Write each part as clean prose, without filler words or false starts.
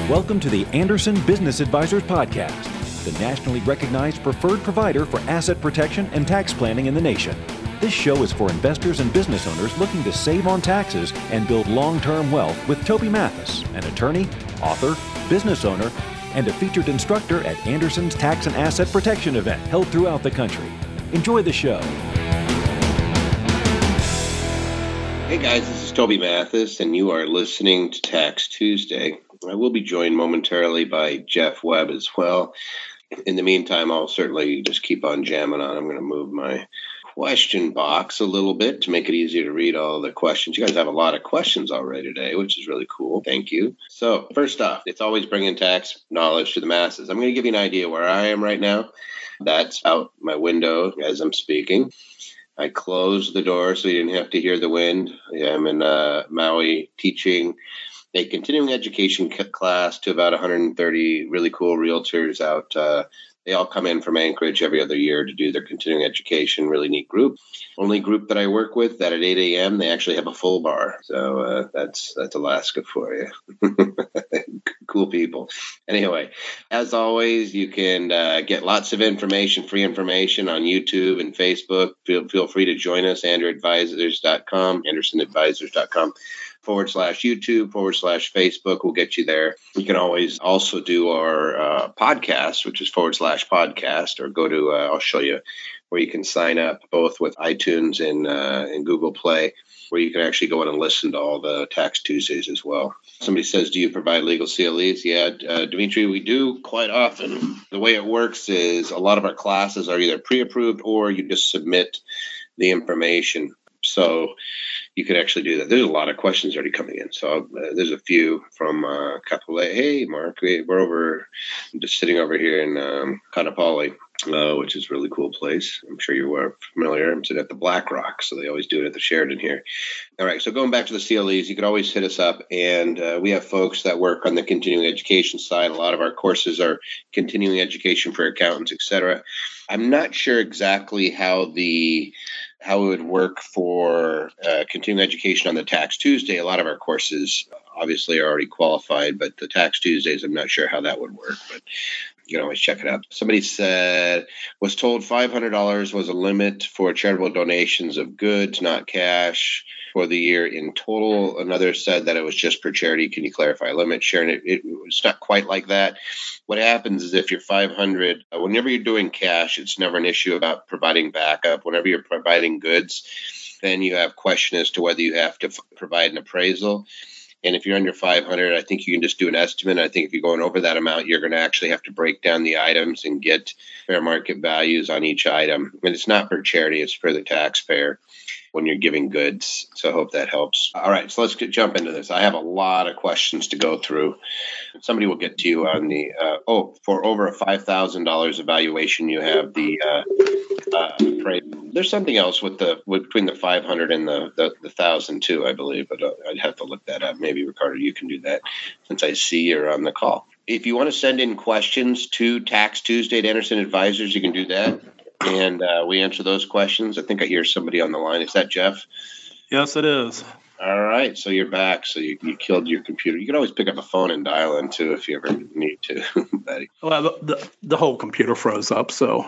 Welcome to the Anderson Business Advisors Podcast, the nationally recognized preferred provider for asset protection and tax planning in the nation. This show is for investors and business owners looking to save on taxes and build long-term wealth with Toby Mathis, an attorney, author, business owner, and a featured instructor at Anderson's Tax and Asset Protection event held throughout the country. Enjoy the show. Hey guys, this is Toby Mathis, and you are listening to Tax Tuesday. I will be joined momentarily by Jeff Webb as well. In the meantime, I'll certainly just keep on jamming on. I'm going to move my question box a little bit to make it easier to read all the questions. You guys have a lot of questions already today, which is really cool. Thank you. So first off, it's always bringing tax knowledge to the masses. I'm going to give you an idea where I am right now. That's out my window as I'm speaking. I closed the door so you didn't have to hear the wind. I'm in Maui teaching a continuing education class to about 130 really cool realtors out. They all come in from Anchorage every other year to do their continuing education. Really neat group. Only group that I work with that at 8 a.m. they actually have a full bar. So that's Alaska for you. Cool people. Anyway, as always, you can get lots of information, free information on YouTube and Facebook. Feel free to join us, AndersonAdvisors.com, AndersonAdvisors.com/YouTube/Facebook will get you there. You can always also do our podcast, which is /podcast, or go to, I'll show you where you can sign up both with iTunes and Google Play, where you can actually go in and listen to all the Tax Tuesdays as well. Somebody says, do you provide legal CLEs? Yeah, Dimitri, we do quite often. The way it works is a lot of our classes are either pre-approved or you just submit the information. So you could actually do that. There's a lot of questions already coming in. So there's a few from a couple. Hey, Mark, we're over, I'm just sitting over here in Kaanapali, which is a really cool place. I'm sure you were familiar. I'm sitting at the Black Rock, so they always do it at the Sheraton here. All right, so going back to the CLEs, you could always hit us up, and we have folks that work on the continuing education side. A lot of our courses are continuing education for accountants, et cetera. I'm not sure exactly how it would work for continuing education on the Tax Tuesday. A lot of our courses obviously are already qualified, but the Tax Tuesdays, I'm not sure how that would work, but you can always check it out. Somebody said, was told $500 was a limit for charitable donations of goods, not cash, for the year in total. Another said that it was just per charity. Can you clarify limit? Sharon, it's not quite like that. What happens is if you're 500, whenever you're doing cash, it's never an issue about providing backup. Whenever you're providing goods, then you have question as to whether you have to provide an appraisal. And if you're under 500, I think you can just do an estimate. I think if you're going over that amount, you're going to actually have to break down the items and get fair market values on each item. And it's not for charity, it's for the taxpayer when you're giving goods. So I hope that helps. All right, so let's jump into this. I have a lot of questions to go through. Somebody will get to you on the, for over a $5,000 evaluation, you have the there's something else between the 500 and the 1,000 too, I believe, but I'd have to look that up. Maybe Ricardo, you can do that since I see you're on the call. If you want to send in questions to Tax Tuesday at Anderson Advisors, you can do that. And we answer those questions. I think I hear somebody on the line. Is that Jeff? Yes, it is. All right. So you're back. So you killed your computer. You can always pick up a phone and dial in too if you ever need to, buddy. Well, the whole computer froze up, so.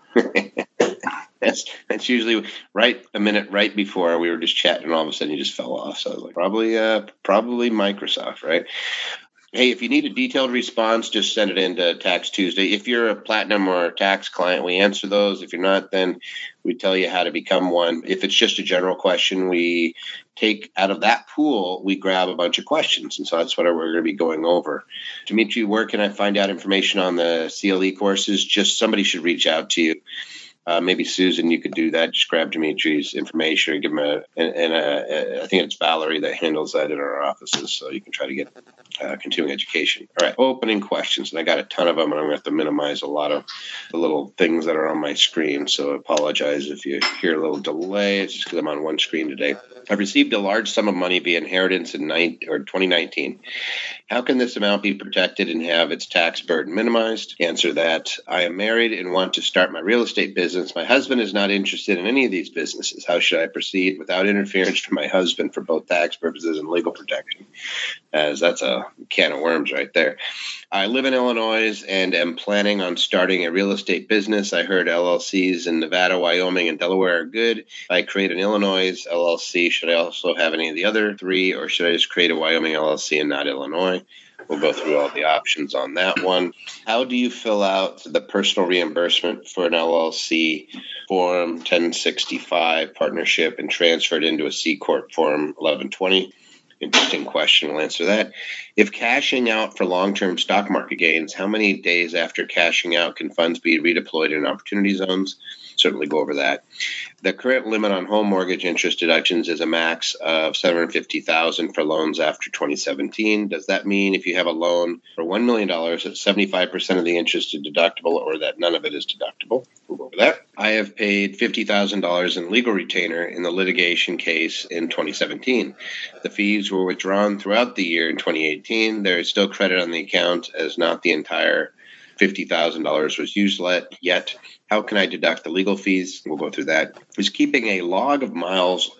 That's usually a minute right before we were just chatting, and all of a sudden you just fell off. So I was like, probably Microsoft, right? Hey, if you need a detailed response, just send it in to Tax Tuesday. If you're a Platinum or tax client, we answer those. If you're not, then we tell you how to become one. If it's just a general question, we take out of that pool, we grab a bunch of questions. And so that's what we're going to be going over. Dimitri, where can I find out information on the CLE courses? Just somebody should reach out to you. Maybe Susan, you could do that. Just grab Dimitri's information and give him I think it's Valerie that handles that in our offices. So you can try to get continuing education. All right, opening questions. And I got a ton of them, and I'm going to have to minimize a lot of the little things that are on my screen. So I apologize if you hear a little delay. It's just because I'm on one screen today. I've received a large sum of money via inheritance in 2019. How can this amount be protected and have its tax burden minimized? Answer that. I am married and want to start my real estate business. My husband is not interested in any of these businesses. How should I proceed without interference from my husband for both tax purposes and legal protection? As that's a can of worms right there. I live in Illinois and am planning on starting a real estate business. I heard LLCs in Nevada, Wyoming, and Delaware are good. If I create an Illinois LLC, should I also have any of the other three, or should I just create a Wyoming LLC and not Illinois? We'll go through all the options on that one. How do you fill out the personal reimbursement for an LLC Form 1065 partnership and transfer it into a C Corp Form 1120? Interesting question. We'll answer that. If cashing out for long-term stock market gains, how many days after cashing out can funds be redeployed in opportunity zones? Certainly go over that. The current limit on home mortgage interest deductions is a max of $750,000 for loans after 2017. Does that mean if you have a loan for $1 million, that 75% of the interest is deductible, or that none of it is deductible? We'll go over that. I have paid $50,000 in legal retainer in the litigation case in 2017. The fees were withdrawn throughout the year in 2018. There is still credit on the account as not the entire $50,000 was used yet. How can I deduct the legal fees? We'll go through that. Is keeping a log of miles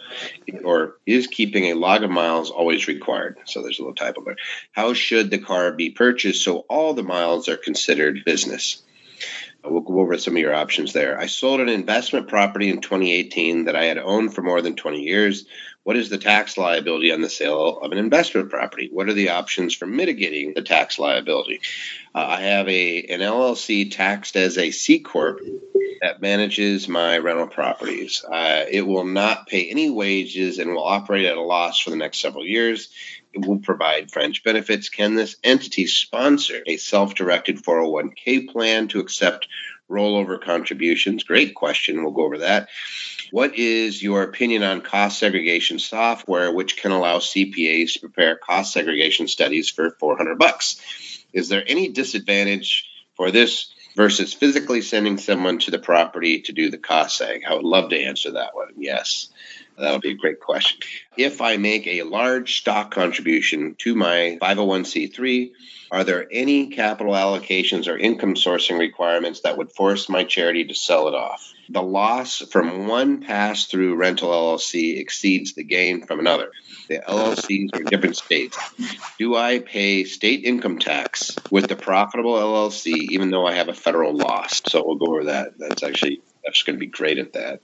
always required? So there's a little typo there. How should the car be purchased so all the miles are considered business? We'll go over some of your options there. I sold an investment property in 2018 that I had owned for more than 20 years. What is the tax liability on the sale of an investment property? What are the options for mitigating the tax liability? I have an LLC taxed as a C Corp that manages my rental properties. It will not pay any wages and will operate at a loss for the next several years. It will provide fringe benefits. Can this entity sponsor a self-directed 401k plan to accept rollover contributions? Great question. We'll go over that. What is your opinion on cost segregation software, which can allow CPAs to prepare cost segregation studies for $400? Is there any disadvantage for this versus physically sending someone to the property to do the cost seg? I would love to answer that one. Yes, that'll be a great question. If I make a large stock contribution to my 501c3, are there any capital allocations or income sourcing requirements that would force my charity to sell it off? The loss from one pass-through rental LLC exceeds the gain from another. The LLCs are in different states. Do I pay state income tax with the profitable LLC even though I have a federal loss? So we'll go over that. That's going to be great at that.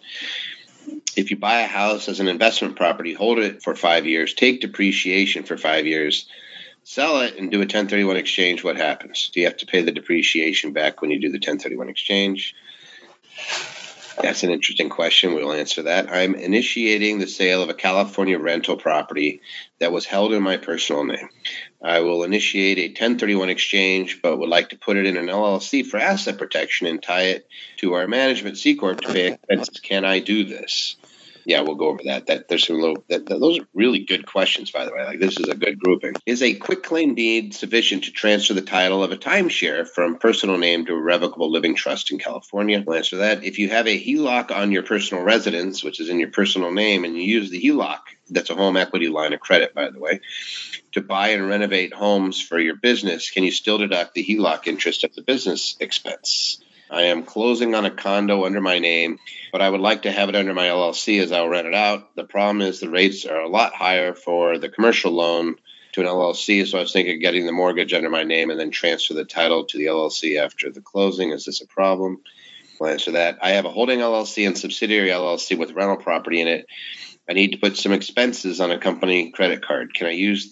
If you buy a house as an investment property, hold it for 5 years, take depreciation for 5 years, sell it and do a 1031 exchange, what happens? Do you have to pay the depreciation back when you do the 1031 exchange? That's an interesting question. We'll answer that. I'm initiating the sale of a California rental property that was held in my personal name. I will initiate a 1031 exchange, but would like to put it in an LLC for asset protection and tie it to our management C Corp to pay expenses. Can I do this? Yeah, we'll go over that. Those are really good questions, by the way. Like, this is a good grouping. Is a quitclaim deed sufficient to transfer the title of a timeshare from personal name to a revocable living trust in California? We'll answer that. If you have a HELOC on your personal residence, which is in your personal name, and you use the HELOC, that's a home equity line of credit, by the way, to buy and renovate homes for your business, can you still deduct the HELOC interest as a business expense? I am closing on a condo under my name, but I would like to have it under my LLC as I'll rent it out. The problem is the rates are a lot higher for the commercial loan to an LLC, so I was thinking of getting the mortgage under my name and then transfer the title to the LLC after the closing. Is this a problem? We'll answer that. I have a holding LLC and subsidiary LLC with rental property in it. I need to put some expenses on a company credit card. Can I use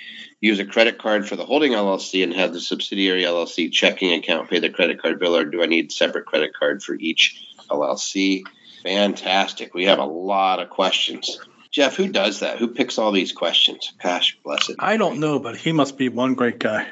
a credit card for the holding LLC and have the subsidiary LLC checking account pay the credit card bill, or do I need a separate credit card for each LLC? Fantastic. We have a lot of questions. Jeff, who does that? Who picks all these questions? Gosh, bless it. I don't know, but he must be one great guy.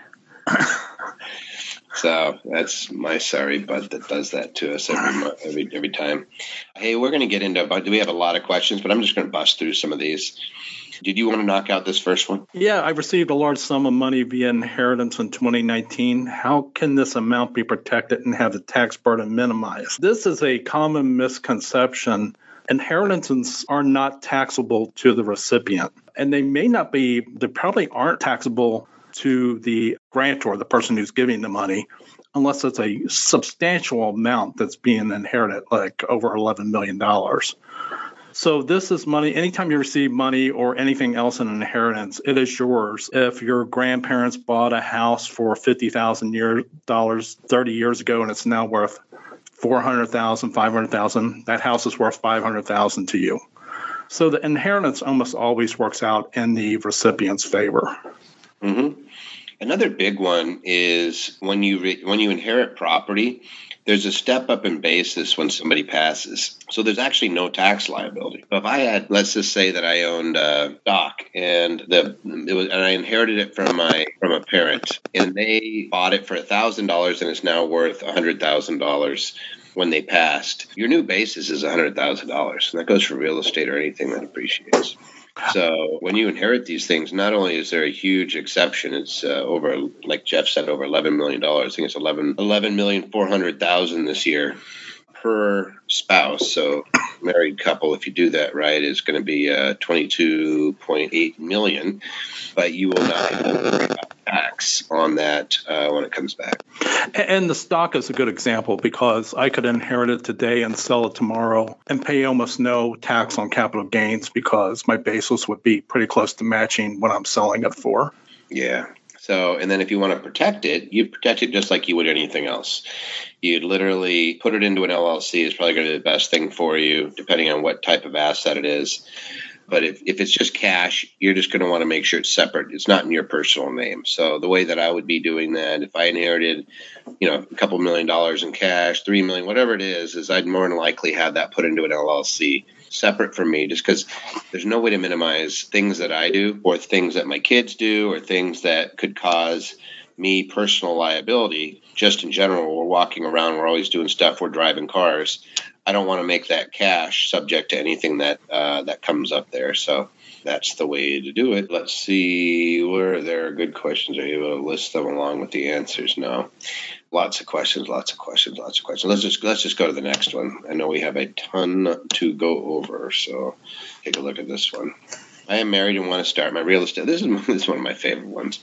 So that's my sorry butt that does that to us every time. Hey, we're going to get into we have a lot of questions, but I'm just going to bust through some of these. Did you want to knock out this first one? Yeah, I received a large sum of money via inheritance in 2019. How can this amount be protected and have the tax burden minimized? This is a common misconception, Inheritances are not taxable to the recipient, and they probably aren't taxable to the grantor, the person who's giving the money, unless it's a substantial amount that's being inherited, like over $11 million. So this is money. Anytime you receive money or anything else in an inheritance, it is yours. If your grandparents bought a house for $50,000 30 years ago and it's now worth $400,000, $500,000, that house is worth $500,000 to you. So the inheritance almost always works out in the recipient's favor. Mm-hmm. Another big one is when you inherit property, there's a step up in basis when somebody passes. So there's actually no tax liability. If I had, let's just say that I owned stock and I inherited it from a parent, and they bought it for $1,000 and it's now worth $100,000 when they passed, your new basis is $100,000. And that goes for real estate or anything that appreciates. So when you inherit these things, not only is there a huge exception, it's over, like Jeff said, over $11 million. I think it's $11,400,000 this year per spouse. So married couple, if you do that right, is going to be $22.8 million. But you will not have to worry about tax on that when it comes back. And the stock is a good example because I could inherit it today and sell it tomorrow and pay almost no tax on capital gains because my basis would be pretty close to matching what I'm selling it for. Yeah. So, and then if you want to protect it, you protect it just like you would anything else. You'd literally put it into an LLC. Is probably going to be the best thing for you, depending on what type of asset it is. But if it's just cash, you're just going to want to make sure it's separate. It's not in your personal name. So the way that I would be doing that, if I inherited, a couple $1 million in cash, $3 million, whatever it is I'd more than likely have that put into an LLC separate from me, just because there's no way to minimize things that I do or things that my kids do or things that could cause me personal liability. Just in general, we're walking around, we're always doing stuff, we're driving cars. I don't want to make that cash subject to anything that comes up there. So that's the way to do it. Let's see where there are good questions. Are you able to list them along with the answers? No. Lots of questions. Let's just go to the next one. I know we have a ton to go over, so take a look at this one. I am married and want to start my real estate. This is one of my favorite ones.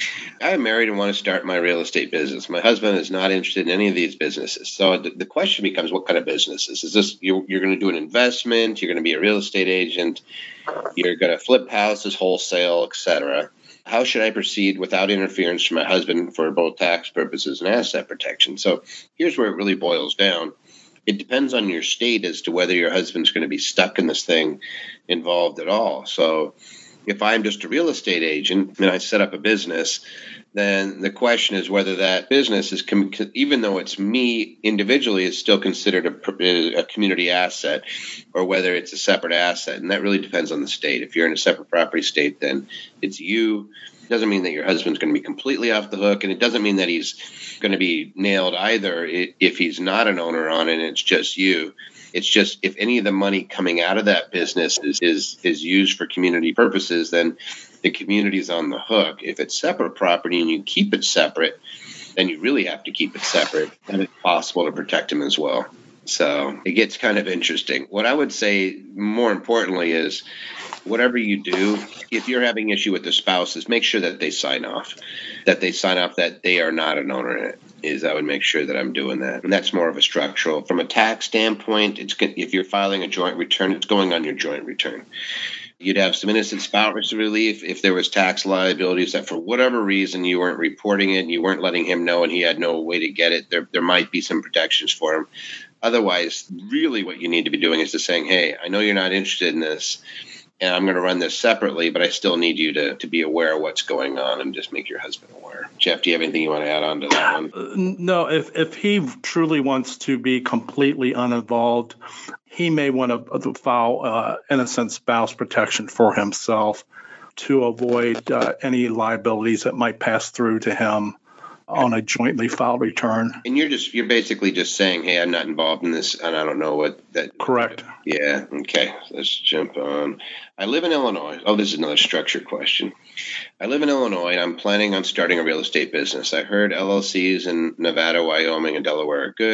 I am married and want to start my real estate business. My husband is not interested in any of these businesses. So the question becomes, what kind of businesses? Is this you're going to do an investment? You're going to be a real estate agent? You're going to flip houses, wholesale, etc. How should I proceed without interference from my husband for both tax purposes and asset protection? So here's where it really boils down. It depends on your state as to whether your husband's going to be stuck in this thing involved at all. So if I'm just a real estate agent and I set up a business, then the question is whether that business is, even though it's me individually, is still considered a community asset, or whether it's a separate asset. And that really depends on the state. If you're in a separate property state, then it's you. It doesn't mean that your husband's going to be completely off the hook, and it doesn't mean that he's going to be nailed either if he's not an owner on it and it's just you. It's just if any of the money coming out of that business is used for community purposes, then the community's on the hook. If it's separate property and you keep it separate, then you really have to keep it separate, and it's possible to protect him as well. So it gets kind of interesting. What I would say more importantly is whatever you do, if you're having issue with the spouses, make sure that they sign off that they are not an owner in it. I would make sure that I'm doing that. And that's more of a structural. From a tax standpoint, if you're filing a joint return, it's going on your joint return. You'd have some innocent spouse relief if there was tax liabilities that for whatever reason you weren't reporting it and you weren't letting him know and he had no way to get it. There might be some protections for him. Otherwise, really what you need to be doing is just saying, hey, I know you're not interested in this, and I'm going to run this separately, but I still need you to be aware of what's going on and just make your husband aware. Jeff, do you have anything you want to add on to that one? No, if he truly wants to be completely uninvolved, he may want to file innocent spouse protection for himself to avoid any liabilities that might pass through to him on a jointly filed return. And you're basically just saying, hey, I'm not involved in this, and I don't know what that. Correct. Yeah. Okay. Let's jump on. I live in Illinois. Oh, this is another structured question. I live in Illinois, and I'm planning on starting a real estate business. I heard LLCs in Nevada, Wyoming, and Delaware are good.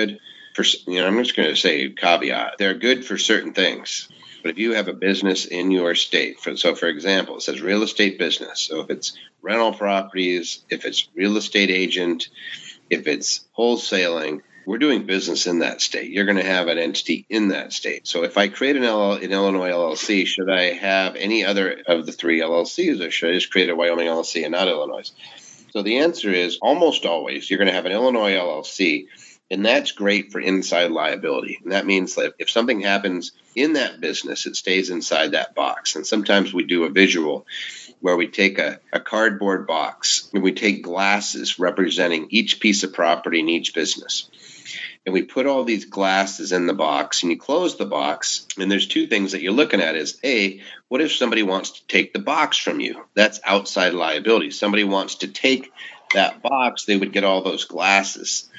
I'm just going to say caveat. They're good for certain things. But if you have a business in your state, for example, it says real estate business. So if it's rental properties, if it's real estate agent, if it's wholesaling, we're doing business in that state. You're going to have an entity in that state. So if I create an Illinois LLC, should I have any other of the three LLCs, or should I just create a Wyoming LLC and not Illinois? So the answer is almost always you're going to have an Illinois LLC, and that's great for inside liability. And that means that if something happens in that business, it stays inside that box. And sometimes we do a visual where we take a cardboard box and we take glasses representing each piece of property in each business. And we put all these glasses in the box, and you close the box. And there's two things that you're looking at is, A, what if somebody wants to take the box from you? That's outside liability. Somebody wants to take that box, they would get all those glasses.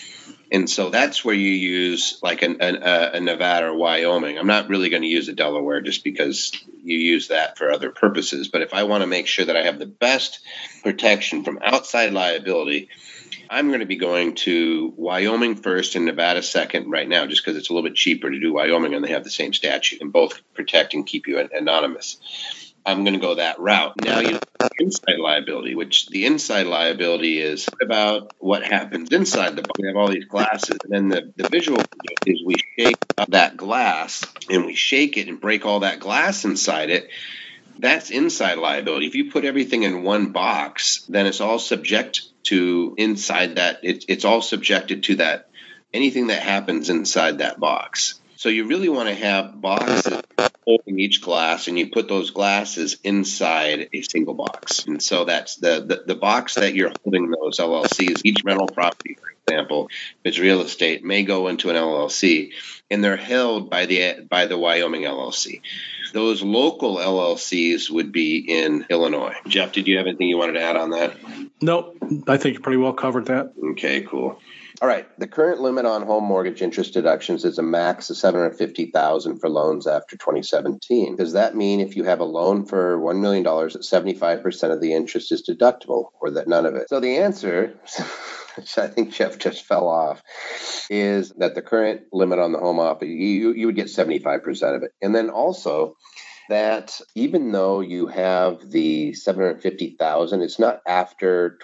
And so that's where you use like a Nevada or Wyoming. I'm not really going to use a Delaware just because you use that for other purposes. But if I want to make sure that I have the best protection from outside liability, I'm going to be going to Wyoming first and Nevada second right now, just because it's a little bit cheaper to do Wyoming and they have the same statute and both protect and keep you anonymous. I'm going to go that route. Now you have inside liability, which the inside liability is about what happens inside the box. We have all these glasses, and then the visual is we shake up that glass and we shake it and break all that glass inside it. That's inside liability. If you put everything in one box, then it's all subject to inside that. It's all subjected to that, anything that happens inside that box. So you really want to have boxes holding each glass, and you put those glasses inside a single box. And so that's the box that you're holding those LLCs. Each rental property, for example, if it's real estate, may go into an LLC, and they're held by the Wyoming LLC. Those local LLCs would be in Illinois. Jeff, did you have anything you wanted to add on that? Nope. I think you pretty well covered that. Okay, cool. All right. The current limit on home mortgage interest deductions is a max of $750,000 for loans after 2017. Does that mean if you have a loan for $1 million, that 75% of the interest is deductible, or that none of it? So the answer, which I think Jeff just fell off, is that the current limit on the home op, you would get 75% of it. And then also that even though you have the $750,000, it's not after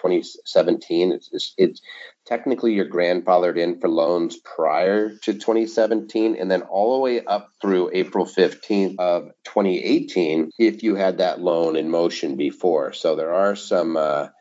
2017. It's technically you're grandfathered in for loans prior to 2017, and then all the way up through April 15th of 2018 if you had that loan in motion before. So there are some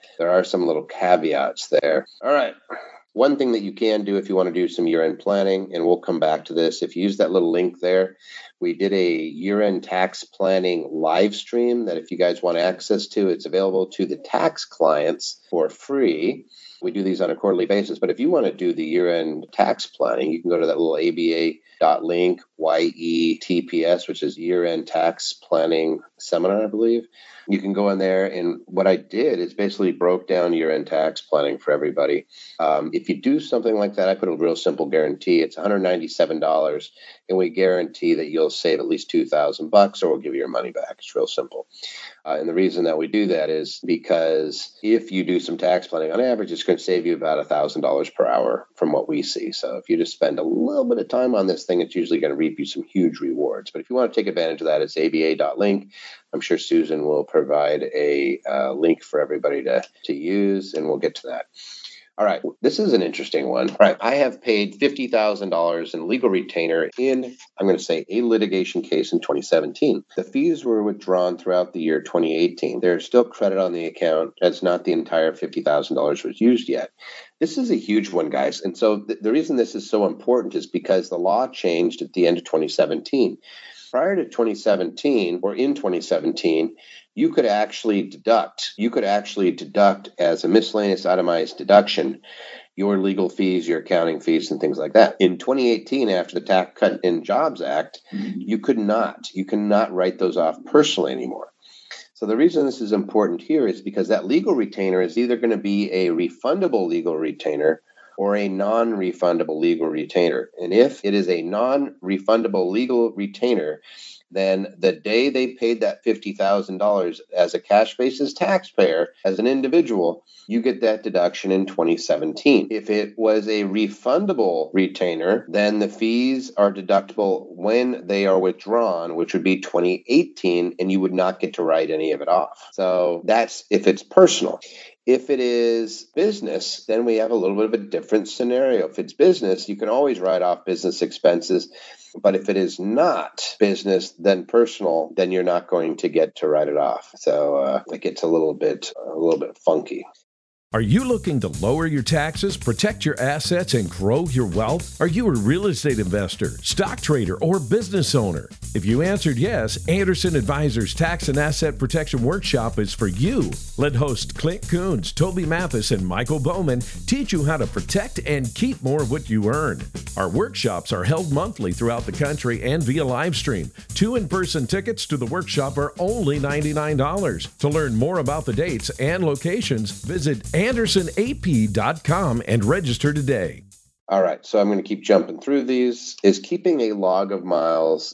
little caveats there. All right. One thing that you can do if you want to do some year-end planning, and we'll come back to this, if you use that little link there, we did a year-end tax planning live stream that if you guys want access to, it's available to the tax clients for free. We do these on a quarterly basis, but if you want to do the year-end tax planning, you can go to that little aba.link, YETPS, which is year-end tax planning seminar, I believe. You can go in there, and what I did is basically broke down year-end tax planning for everybody. If you do something like that, I put a real simple guarantee. It's $197, and we guarantee that you'll save at least $2,000, or we'll give you your money back. It's real simple. And the reason that we do that is because if you do some tax planning, on average, it's going to save you about $1,000 per hour from what we see. So if you just spend a little bit of time on this thing, it's usually going to reap you some huge rewards. But if you want to take advantage of that, it's aba.link. I'm sure Susan will provide a link for everybody to use, and we'll get to that. All right, this is an interesting one. All right, I have paid $50,000 in legal retainer in, I'm going to say, a litigation case in 2017. The fees were withdrawn throughout the year 2018. There's still credit on the account. That's not the entire $50,000 was used yet. This is a huge one, guys. And so the reason this is so important is because the law changed at the end of 2017. Prior to 2017, or in 2017, you could actually deduct as a miscellaneous itemized deduction your legal fees, your accounting fees, and things like that. In 2018, after the Tax Cut and Jobs Act, you cannot write those off personally anymore. So the reason this is important here is because that legal retainer is either going to be a refundable legal retainer or a non-refundable legal retainer. And if it is a non-refundable legal retainer, then the day they paid that $50,000 as a cash basis taxpayer, as an individual, you get that deduction in 2017. If it was a refundable retainer, then the fees are deductible when they are withdrawn, which would be 2018, and you would not get to write any of it off. So that's if it's personal. If it is business, then we have a little bit of a different scenario. If it's business, you can always write off business expenses. But if it is not business, then personal, then you're not going to get to write it off. So it gets a little bit funky. Are you looking to lower your taxes, protect your assets, and grow your wealth? Are you a real estate investor, stock trader, or business owner? If you answered yes, Anderson Advisors Tax and Asset Protection Workshop is for you. Let host Clint Coons, Toby Mathis, and Michael Bowman teach you how to protect and keep more of what you earn. Our workshops are held monthly throughout the country and via live stream. 2 in-person tickets to the workshop are only $99. To learn more about the dates and locations, visit AndersonAP.com and register today. All right, so I'm going to keep jumping through these. Is keeping a log of miles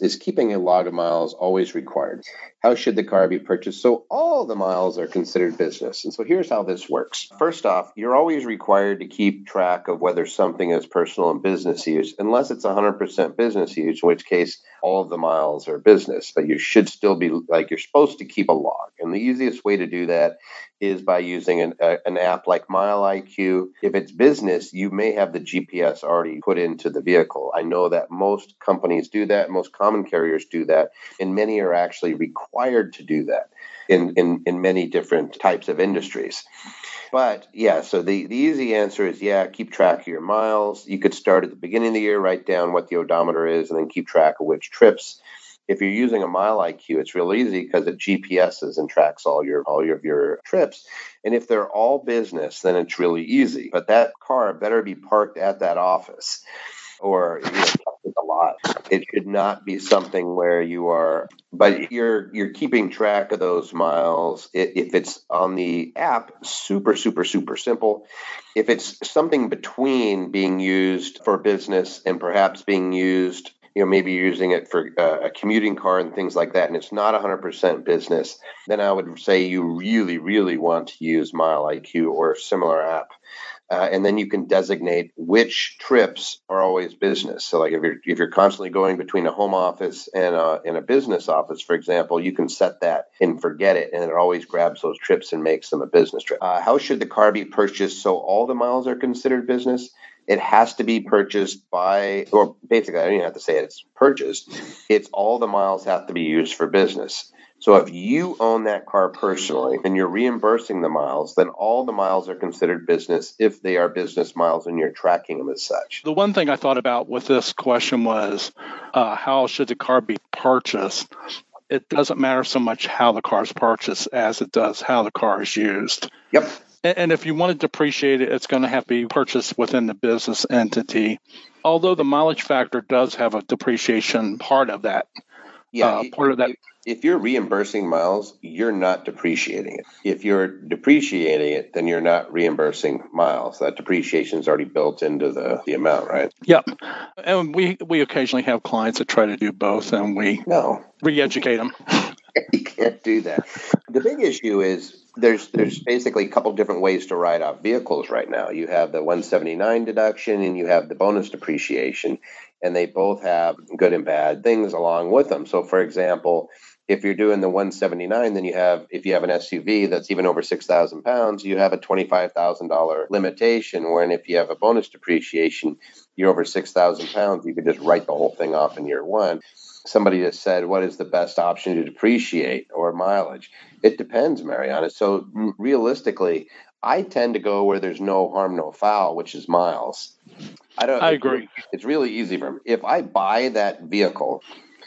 always required? How should the car be purchased so all the miles are considered business? And so here's how this works. First off, you're always required to keep track of whether something is personal and business use, unless it's 100% business use, in which case all of the miles are business. But you should still be you're supposed to keep a log. And the easiest way to do that is by using an app like MileIQ. If it's business, you may have the GPS already put into the vehicle. I know that most companies do that, most common carriers do that, and many are actually required to do that in many different types of industries. But yeah, so the easy answer is keep track of your miles. You could start at the beginning of the year, write down what the odometer is, and then keep track of which trips. If you're using a MileIQ, it's real easy because it GPSs and tracks all of your trips. And if they're all business, then it's really easy. But that car better be parked at that office or a lot. It should not be something where you're keeping track of those miles. If it's on the app, super, super, super simple. If it's something between being used for business and perhaps being used, maybe using it for a commuting car and things like that, and it's not 100% business, then I would say you really, really want to use MileIQ or a similar app. And then you can designate which trips are always business. So like if you're constantly going between a home office and a business office, for example, you can set that and forget it, and it always grabs those trips and makes them a business trip. How should the car be purchased so all the miles are considered business? It has to be purchased or basically, I don't even have to say it's purchased. It's all the miles have to be used for business. So if you own that car personally and you're reimbursing the miles, then all the miles are considered business if they are business miles and you're tracking them as such. The one thing I thought about with this question was how should the car be purchased? It doesn't matter so much how the car is purchased as it does how the car is used. Yep. And if you want to depreciate it, it's going to have to be purchased within the business entity. Although the mileage factor does have a depreciation part of that. If you're reimbursing miles, you're not depreciating it. If you're depreciating it, then you're not reimbursing miles. That depreciation is already built into the amount, right? Yep. And we occasionally have clients that try to do both, and we re-educate them. You can't do that. The big issue is there's basically a couple different ways to write off vehicles right now. You have the 179 deduction and you have the bonus depreciation, and they both have good and bad things along with them. So, for example, if you're doing the 179, then if you have an SUV that's even over 6,000 pounds, you have a $25,000 limitation. When if you have a bonus depreciation, you're over 6,000 pounds, you could just write the whole thing off in year one. Somebody just said, what is the best option to depreciate or mileage? It depends, Mariana. So realistically, I tend to go where there's no harm, no foul, which is miles. I agree. It's really easy for me. If I buy that vehicle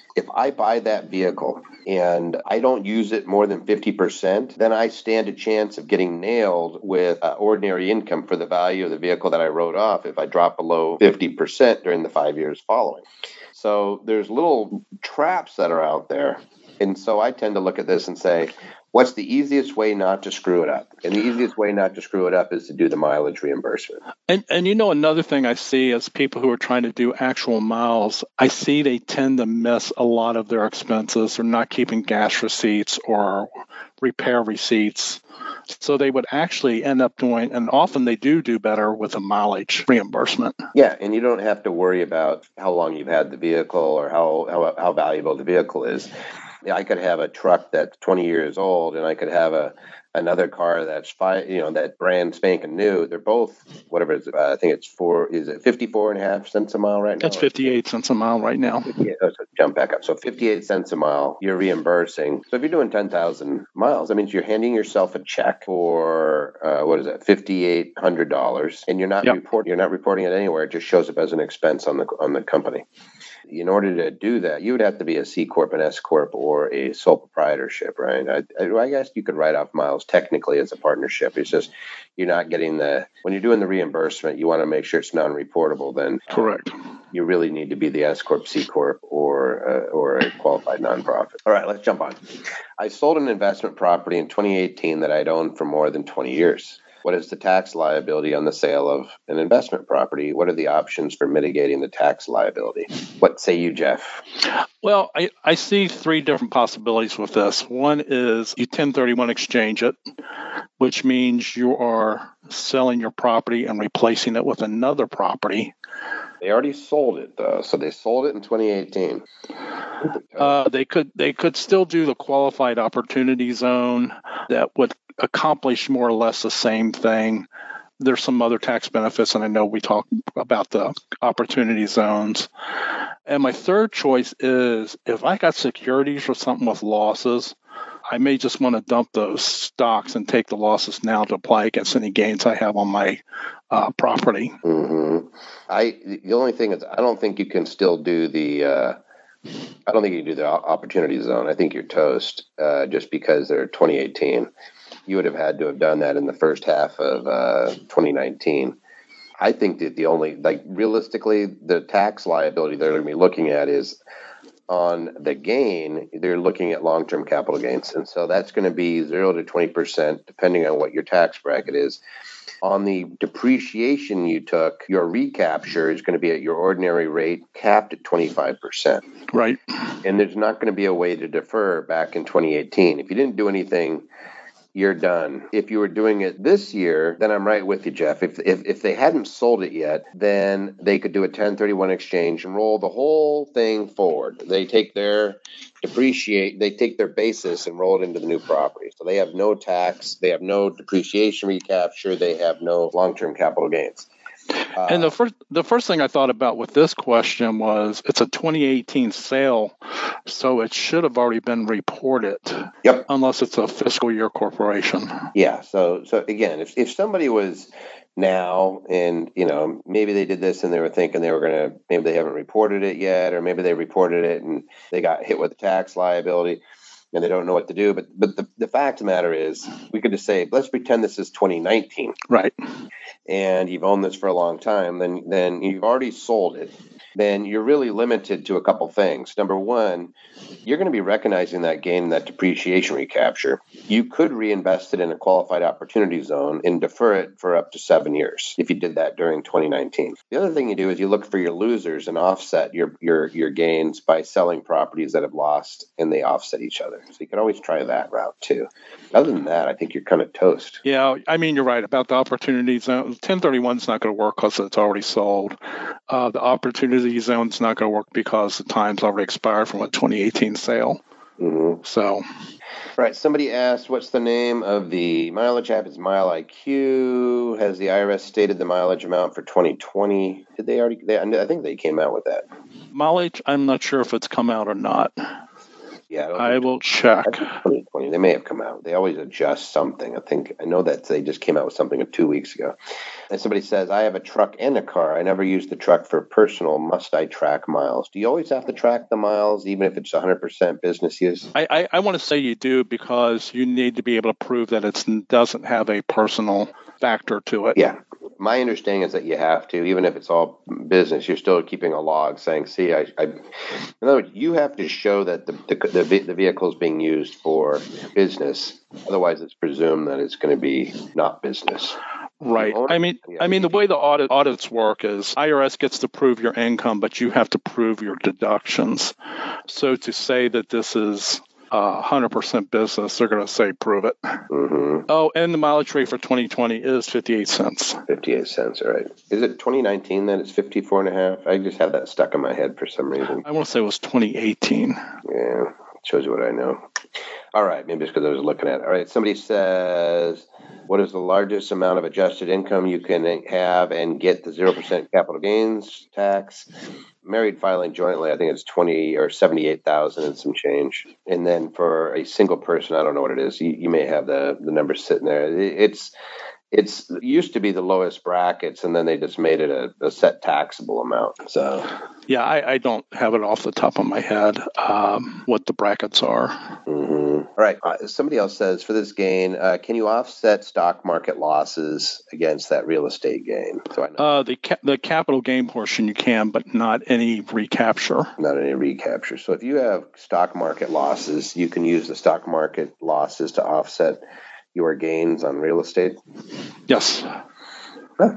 and I don't use it more than 50%, then I stand a chance of getting nailed with ordinary income for the value of the vehicle that I wrote off if I drop below 50% during the 5 years following. So there's little traps that are out there. And so I tend to look at this and say, What's the easiest way not to screw it up? And the easiest way not to screw it up is to do the mileage reimbursement. And another thing I see is people who are trying to do actual miles, I see they tend to miss a lot of their expenses. They're not keeping gas receipts or repair receipts. So they would actually end up doing, and often they do better with a mileage reimbursement. Yeah, and you don't have to worry about how long you've had the vehicle or how valuable the vehicle is. Yeah, I could have a truck that's 20 years old, and I could have another car that's that brand spanking new. They're both whatever it is. I think it's 54.5 cents a mile right now? That's 58 cents a mile right now. So jump back up. So 58 cents a mile, you're reimbursing. So if you're doing 10,000 miles, that means you're handing yourself a check for $5,800, and you're not reporting it anywhere. It just shows up as an expense on the company. In order to do that, you would have to be a C Corp, an S Corp, or a sole proprietorship, right? I guess you could write off miles technically as a partnership. It's just you're not getting when you're doing the reimbursement, you want to make sure it's non-reportable. Then correct. You really need to be the S Corp, C Corp, or a qualified nonprofit. All right, let's jump on. I sold an investment property in 2018 that I'd owned for more than 20 years. What is the tax liability on the sale of an investment property? What are the options for mitigating the tax liability? What say you, Jeff? Well, I see three different possibilities with this. One is you 1031 exchange it, which means you are selling your property and replacing it with another property. They already sold it, though. So they sold it in 2018. They could still do the qualified opportunity zone that would accomplish more or less the same thing. There's some other tax benefits, and I know we talk about the opportunity zones. And my third choice is if I got securities or something with losses, I may just want to dump those stocks and take the losses now to apply against any gains I have on my property. Mm-hmm. The only thing is I don't think you can still do the opportunity zone. I think you're toast just because they're 2018. You would have had to have done that in the first half of 2019. I think that realistically, the tax liability they're going to be looking at is on the gain. They're looking at long-term capital gains. And so that's going to be 0 to 20%, depending on what your tax bracket is. On the depreciation you took, your recapture is going to be at your ordinary rate, capped at 25%. Right. And there's not going to be a way to defer back in 2018. If you didn't do anything, you're done. If you were doing it this year, then I'm right with you, Jeff. If they hadn't sold it yet, then they could do a 1031 exchange and roll the whole thing forward. They take their basis and roll it into the new property. So they have no tax, they have no depreciation recapture, they have no long-term capital gains. And the first thing I thought about with this question was it's a 2018 sale, so it should have already been reported. Yep. Unless it's a fiscal year corporation. Yeah. So again, if somebody was now and maybe they did this and they were thinking maybe they haven't reported it yet, or maybe they reported it and they got hit with a tax liability and they don't know what to do. But the fact of the matter is, we could just say, let's pretend this is 2019. Right. And you've owned this for a long time, then you've already sold it. Then you're really limited to a couple things. Number one, you're going to be recognizing that gain in that depreciation recapture. You could reinvest it in a qualified opportunity zone and defer it for up to 7 years if you did that during 2019. The other thing you do is you look for your losers and offset your gains by selling properties that have lost, and they offset each other. So you can always try that route too. Other than that, I think you're kind of toast. Yeah, I mean, you're right about the opportunity zone. 1031 is not going to work because it's already sold. The opportunity zone is not going to work because the time's already expired from a 2018 sale. Mm-hmm. So, right. Somebody asked, what's the name of the mileage app? It's MileIQ. Has the IRS stated the mileage amount for 2020? Did they already? I think they came out with that. Mileage, I'm not sure if it's come out or not. Yeah, I will check. 2020. They may have come out. They always adjust something. I know that they just came out with something 2 weeks ago. And somebody says, I have a truck and a car. I never use the truck for personal. Must I track miles? Do you always have to track the miles, even if it's 100% business use? I want to say you do, because you need to be able to prove that it doesn't have a personal factor to it. Yeah. my understanding is that you have to, even if it's all business, you're still keeping a log saying, see, in other words, you have to show that the vehicle is being used for business. Otherwise, it's presumed that it's going to be not business. Right. The way the audits work is IRS gets to prove your income, but you have to prove your deductions. So to say that this is 100% business, they're going to say prove it. Mm-hmm. Oh, and the mileage rate for 2020 is 58 cents. 58 cents, all right. Is it 2019 then? It's 54.5? I just have that stuck in my head for some reason. I want to say it was 2018. Yeah, shows you what I know. All right, maybe it's because I was looking at it. All right, somebody says, what is the largest amount of adjusted income you can have and get the 0% capital gains tax? Married filing jointly, I think it's 20 or 78,000 and some change. And then for a single person, I don't know what it is. You may have the numbers sitting there. It used to be the lowest brackets, and then they just made it a set taxable amount. So, yeah, I don't have it off the top of my head what the brackets are. Mm-hmm. All right. Somebody else says, for this gain, can you offset stock market losses against that real estate gain? So I know. The capital gain portion you can, but not any recapture. Not any recapture. So if you have stock market losses, you can use the stock market losses to offset your gains on real estate? Yes. Huh.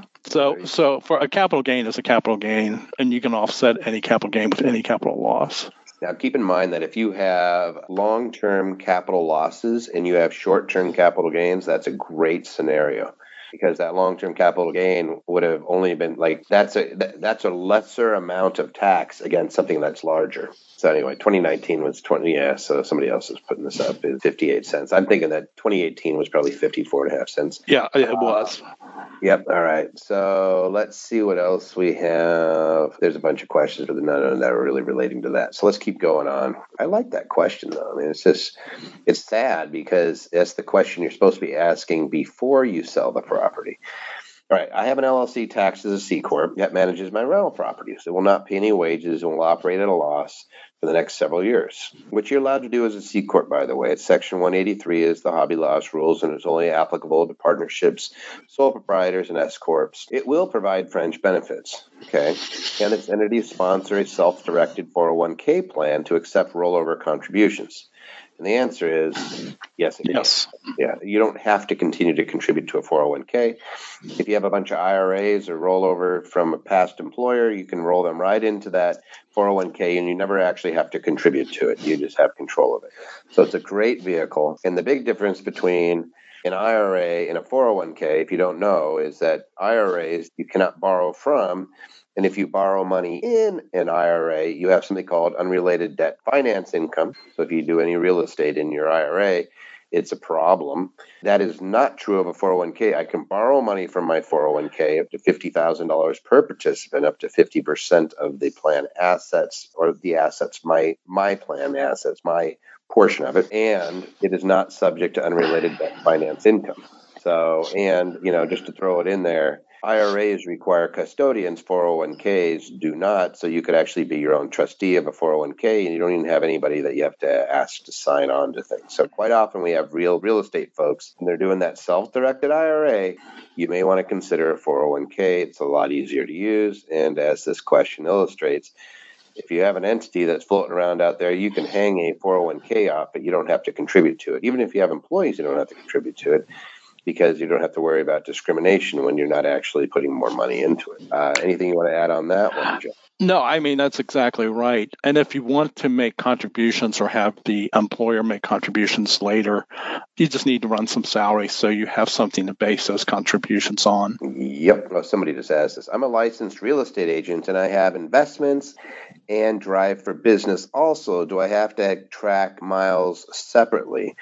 So for a capital gain is a capital gain, and you can offset any capital gain with any capital loss. Now, keep in mind that if you have long-term capital losses and you have short-term capital gains, that's a great scenario. Because that long-term capital gain would have only been that's a lesser amount of tax against something that's larger. So anyway, 2019 was 20. Yeah, so somebody else is putting this up. Is 58 cents. I'm thinking that 2018 was probably 54.5 cents. Yeah, it was. Yep. All right. So let's see what else we have. There's a bunch of questions, but none of them that are really relating to that. So let's keep going on. I like that question, though. I mean, it's sad because that's the question you're supposed to be asking before you sell the property. All right. I have an LLC taxed as a C Corp that manages my rental properties. It will not pay any wages and will operate at a loss for the next several years. What you're allowed to do as a C Corp, by the way, it's Section 183 is the Hobby Lobby rules, and it's only applicable to partnerships, sole proprietors, and S Corps. It will provide fringe benefits. Okay. Can its entities sponsor a self-directed 401k plan to accept rollover contributions? And the answer is yes. Yes. Yeah. You don't have to continue to contribute to a 401k. If you have a bunch of IRAs or rollover from a past employer, you can roll them right into that 401k and you never actually have to contribute to it. You just have control of it. So it's a great vehicle. And the big difference between an IRA and a 401k, if you don't know, is that IRAs you cannot borrow from. And if you borrow money in an IRA, you have something called unrelated debt finance income. So if you do any real estate in your IRA, it's a problem. That is not true of a 401k. I can borrow money from my 401k up to $50,000 per participant, up to 50% of the plan assets or the assets, my plan assets, my portion of it. And it is not subject to unrelated debt finance income. So, and, just to throw it in there, IRAs require custodians, 401ks do not. So you could actually be your own trustee of a 401k and you don't even have anybody that you have to ask to sign on to things. So quite often we have real estate folks and they're doing that self-directed IRA. You may want to consider a 401k. It's a lot easier to use. And as this question illustrates, if you have an entity that's floating around out there, you can hang a 401k off, but you don't have to contribute to it. Even if you have employees, you don't have to contribute to it, because you don't have to worry about discrimination when you're not actually putting more money into it. Anything you want to add on that one, Joe? No, that's exactly right. And if you want to make contributions or have the employer make contributions later, you just need to run some salary so you have something to base those contributions on. Yep. Well, somebody just asked this. I'm a licensed real estate agent and I have investments and drive for business also. Do I have to track miles separately?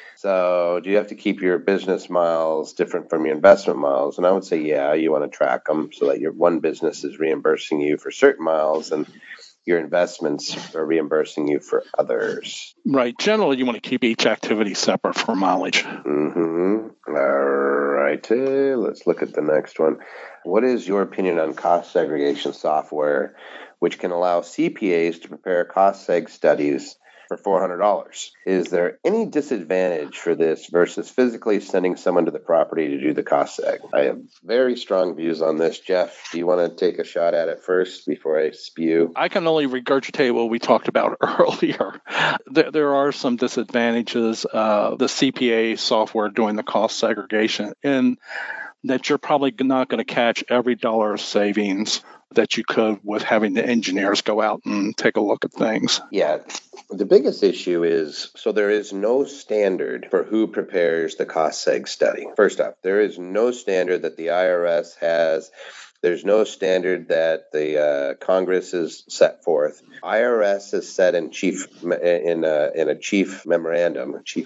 So do you have to keep your business miles different from your investment miles? And I would say, yeah, you want to track them so that your one business is reimbursing you for certain miles and your investments are reimbursing you for others. Right. Generally, you want to keep each activity separate for mileage. Mm-hmm. All right. Let's look at the next one. What is your opinion on cost segregation software, which can allow CPAs to prepare cost seg studies for $400. Is there any disadvantage for this versus physically sending someone to the property to do the cost seg? I have very strong views on this. Jeff, do you want to take a shot at it first before I spew? I can only regurgitate what we talked about earlier. There are some disadvantages of the CPA software doing the cost segregation, and that you're probably not going to catch every dollar of savings that you could with having the engineers go out and take a look at things. Yeah. The biggest issue is, so there is no standard for who prepares the cost seg study. First off, there is no standard that the IRS has. There's no standard that the Congress has set forth. IRS has said in a chief memorandum, chief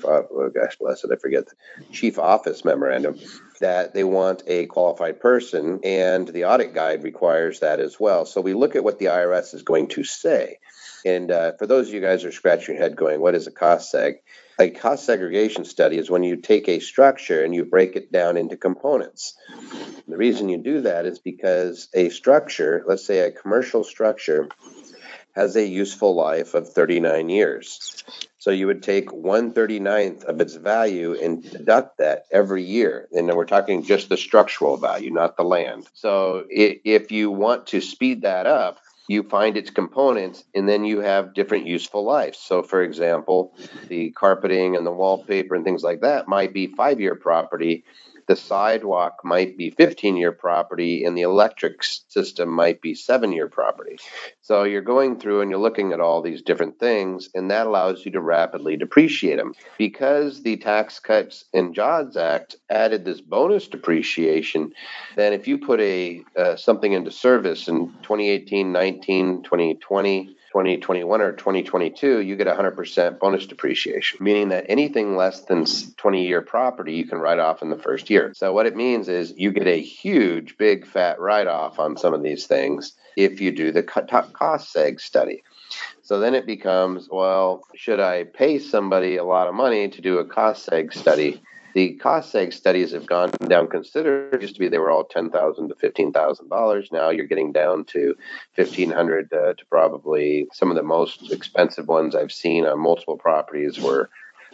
office memorandum, that they want a qualified person, and the audit guide requires that as well. So we look at what the IRS is going to say. And for those of you guys who are scratching your head going, what is a cost seg? A cost segregation study is when you take a structure and you break it down into components. The reason you do that is because a structure, let's say a commercial structure, has a useful life of 39 years. So you would take 1/39th of its value and deduct that every year. And then we're talking just the structural value, not the land. So if you want to speed that up, you find its components, and then you have different useful lives. So, for example, the carpeting and the wallpaper and things like that might be 5-year property. The sidewalk might be 15-year property, and the electric system might be 7-year property. So you're going through and you're looking at all these different things, and that allows you to rapidly depreciate them. Because the Tax Cuts and Jobs Act added this bonus depreciation, then if you put something into service in 2018, 19, 2020, 2021 or 2022, you get 100% bonus depreciation, meaning that anything less than 20-year property you can write off in the first year. So what it means is you get a huge, big, fat write-off on some of these things if you do the cost seg study. So then it becomes, well, should I pay somebody a lot of money to do a cost seg study? The cost seg studies have gone down considerably. It used to be they were all $10,000 to $15,000. Now you're getting down to $1,500 to probably some of the most expensive ones I've seen on multiple properties were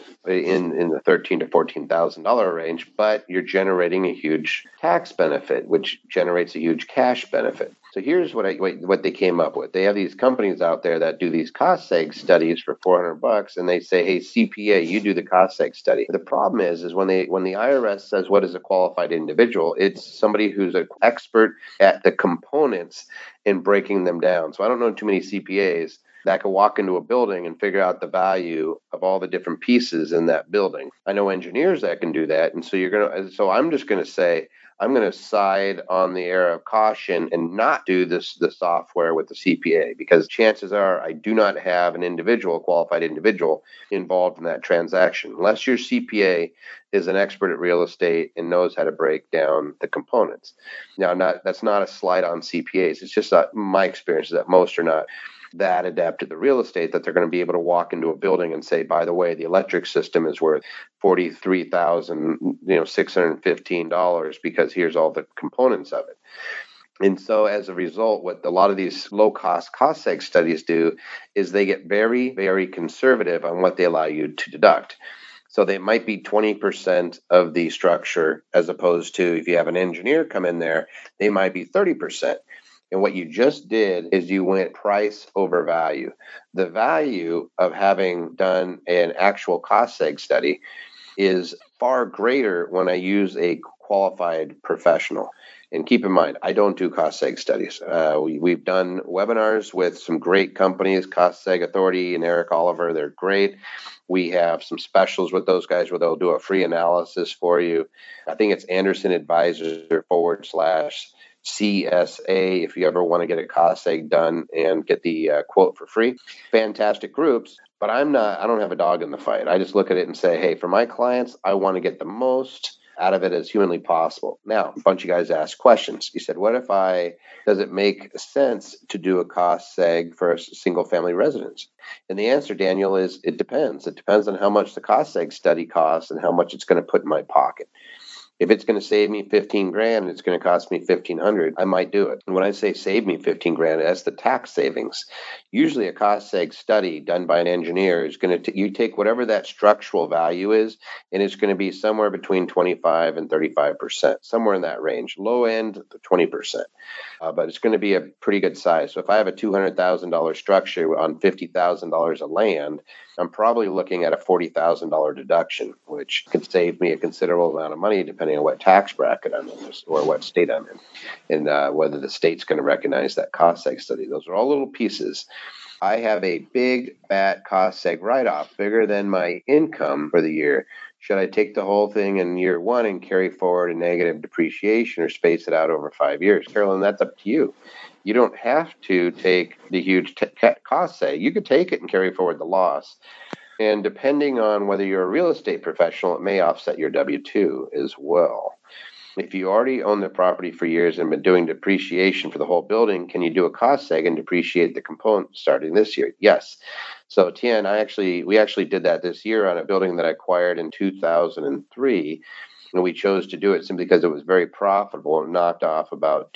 in the $13,000 to $14,000 range. But you're generating a huge tax benefit, which generates a huge cash benefit. So here's what they came up with. They have these companies out there that do these cost seg studies for $400, and they say, "Hey, CPA, you do the cost seg study." The problem is when the IRS says what is a qualified individual, it's somebody who's an expert at the components and breaking them down. So I don't know too many CPAs that can walk into a building and figure out the value of all the different pieces in that building. I know engineers that can do that, and so I'm just going to say, I'm going to side on the air of caution and not do the software with the CPA, because chances are I do not have a qualified individual involved in that transaction, unless your CPA is an expert at real estate and knows how to break down the components. Now, that's not a slight on CPAs. It's just that my experience is that most are not that adept at the real estate that they're going to be able to walk into a building and say, by the way, the electric system is worth $43,615 because here's all the components of it. And so as a result, what a lot of these low-cost cost seg studies do is they get very, very conservative on what they allow you to deduct. So they might be 20% of the structure, as opposed to if you have an engineer come in there, they might be 30%. And what you just did is you went price over value. The value of having done an actual cost seg study is far greater when I use a qualified professional. And keep in mind, I don't do cost seg studies. We've done webinars with some great companies, Cost Seg Authority and Eric Oliver. They're great. We have some specials with those guys where they'll do a free analysis for you. I think it's Anderson Advisors /CSA if you ever want to get a cost seg done and get the quote for free. Fantastic groups, but I don't have a dog in the fight. I just look at it and say, hey, for my clients, I want to get the most out of it as humanly possible. Now, a bunch of guys asked questions. You said, does it make sense to do a cost seg for a single family residence? And the answer, Daniel, is it depends. It depends on how much the cost seg study costs and how much it's going to put in my pocket. If it's going to save me 15 grand and it's going to cost me 1,500, I might do it. And when I say save me 15 grand, that's the tax savings. Usually a cost seg study done by an engineer is going to, you take whatever that structural value is, and it's going to be somewhere between 25 and 35%, somewhere in that range. Low end, 20%. But it's going to be a pretty good size. So if I have a $200,000 structure on $50,000 of land, I'm probably looking at a $40,000 deduction, which could save me a considerable amount of money depending on what tax bracket I'm in or what state I'm in, and whether the state's going to recognize that cost seg study. Those are all little pieces. I have a big fat cost seg write-off, bigger than my income for the year. Should I take the whole thing in year one and carry forward a negative depreciation or space it out over 5 years? Carolyn, that's up to you. You don't have to take the huge cost seg. You could take it and carry forward the loss. And depending on whether you're a real estate professional, it may offset your W-2 as well. If you already own the property for years and been doing depreciation for the whole building, can you do a cost seg and depreciate the component starting this year? Yes. So Tien, we actually did that this year on a building that I acquired in 2003. And we chose to do it simply because it was very profitable and knocked off about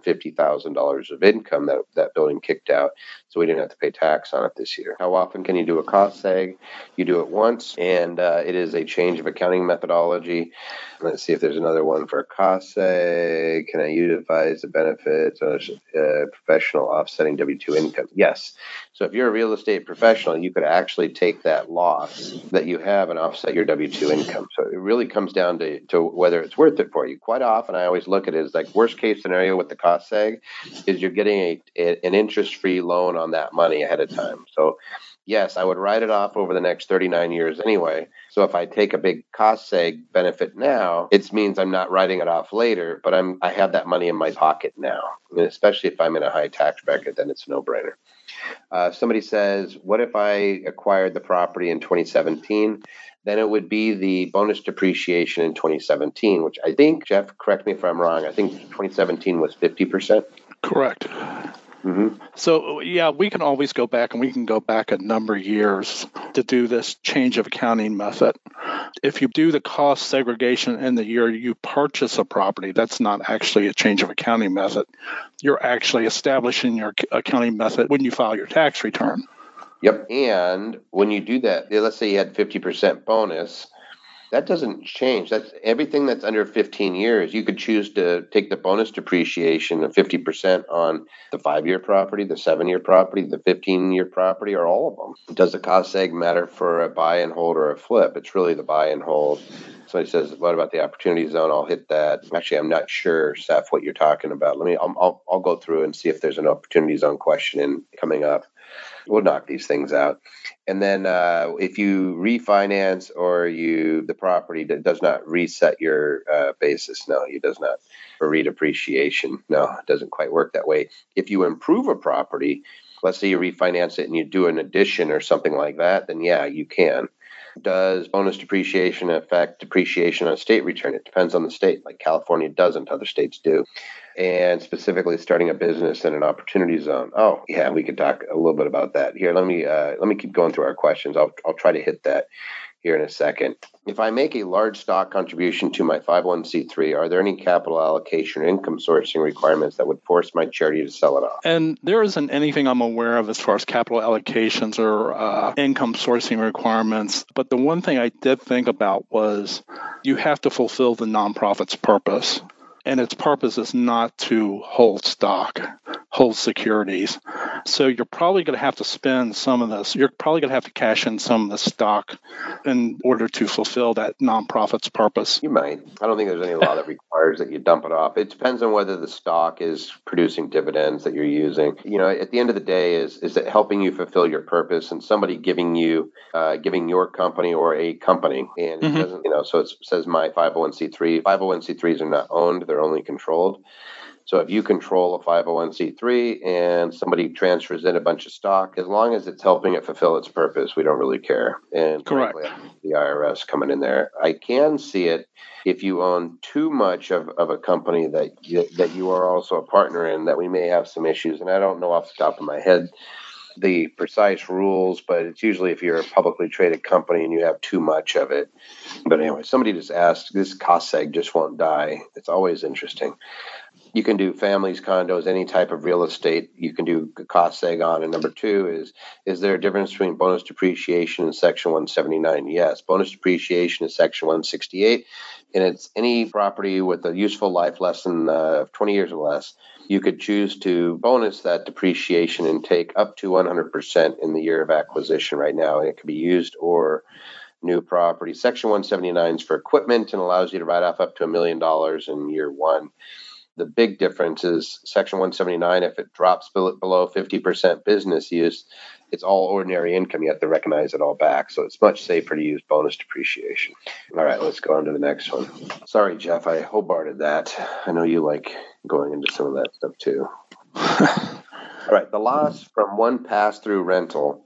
$250,000 of income that building kicked out. So we didn't have to pay tax on it this year. How often can you do a cost seg? You do it once, and it is a change of accounting methodology. Let's see if there's another one for a cost seg. Can I utilize the benefits of professional offsetting W-2 income? Yes. So if you're a real estate professional, you could actually take that loss that you have and offset your W-2 income. So it really comes down to whether it's worth it for you. Quite often, I always look at it as like worst case scenario with the cost seg is you're getting an interest-free loan on that money ahead of time. So yes, I would write it off over the next 39 years anyway. So if I take a big cost seg benefit now, it means I'm not writing it off later, but I have that money in my pocket now. And especially if I'm in a high tax bracket, then it's a no-brainer. Somebody says, what if I acquired the property in 2017? Then it would be the bonus depreciation in 2017, which I think, Jeff, correct me if I'm wrong, I think 2017 was 50%. Correct. Mm-hmm. So, yeah, we can always go back, and we can go back a number of years to do this change of accounting method. If you do the cost segregation in the year you purchase a property, that's not actually a change of accounting method. You're actually establishing your accounting method when you file your tax return. Yep. And when you do that, let's say you had 50% bonus, that doesn't change. That's everything that's under 15 years. You could choose to take the bonus depreciation of 50% on the 5-year property, the 7-year property, the 15-year property, or all of them. Does the cost seg matter for a buy and hold or a flip? It's really the buy and hold. Somebody says, what about the opportunity zone? I'll hit that. Actually, I'm not sure, Seth, what you're talking about. I'll go through and see if there's an opportunity zone question coming up. We'll knock these things out. And then if you refinance or the property does not reset your basis, no, it does not. For redepreciation, no, it doesn't quite work that way. If you improve a property, let's say you refinance it and you do an addition or something like that, then yeah, you can. Does bonus depreciation affect depreciation on a state return? It depends on the state. Like California doesn't, other states do. And specifically starting a business in an opportunity zone. Oh, yeah, we could talk a little bit about that. Here, let me keep going through our questions. I'll try to hit that here in a second. If I make a large stock contribution to my 501c3, are there any capital allocation or income sourcing requirements that would force my charity to sell it off? And there isn't anything I'm aware of as far as capital allocations or income sourcing requirements. But the one thing I did think about was you have to fulfill the nonprofit's purpose. And its purpose is not to hold stock, hold securities. So you're probably going to have to spend some of this. You're probably going to have to cash in some of the stock in order to fulfill that nonprofit's purpose. You might. I don't think there's any law that requires that you dump it off. It depends on whether the stock is producing dividends that you're using. You know, at the end of the day, is it helping you fulfill your purpose and somebody giving your company or a company? And it doesn't, so it says my 501c3. 501c3s are not owned. They're only controlled. So if you control a 501c3 and somebody transfers in a bunch of stock, as long as it's helping it fulfill its purpose, we don't really care. And correct. Frankly, the IRS coming in there. I can see it if you own too much of a company that you are also a partner in, that we may have some issues. And I don't know off the top of my head the precise rules, but it's usually if you're a publicly traded company and you have too much of it. But anyway, somebody just asked, this cost seg just won't die. It's always interesting. You can do families, condos, any type of real estate you can do cost seg on. And number two is there a difference between bonus depreciation and Section 179? Yes. Bonus depreciation is Section 168, and it's any property with a useful life less than 20 years or less. You could choose to bonus that depreciation and take up to 100% in the year of acquisition right now, and it can be used or new property. Section 179 is for equipment and allows you to write off up to $1 million in year one. The big difference is Section 179, if it drops below 50% business use, it's all ordinary income. You have to recognize it all back. So it's much safer to use bonus depreciation. All right, let's go on to the next one. Sorry, Jeff, I hobarted that. I know you like going into some of that stuff too. All right, the loss from one pass-through rental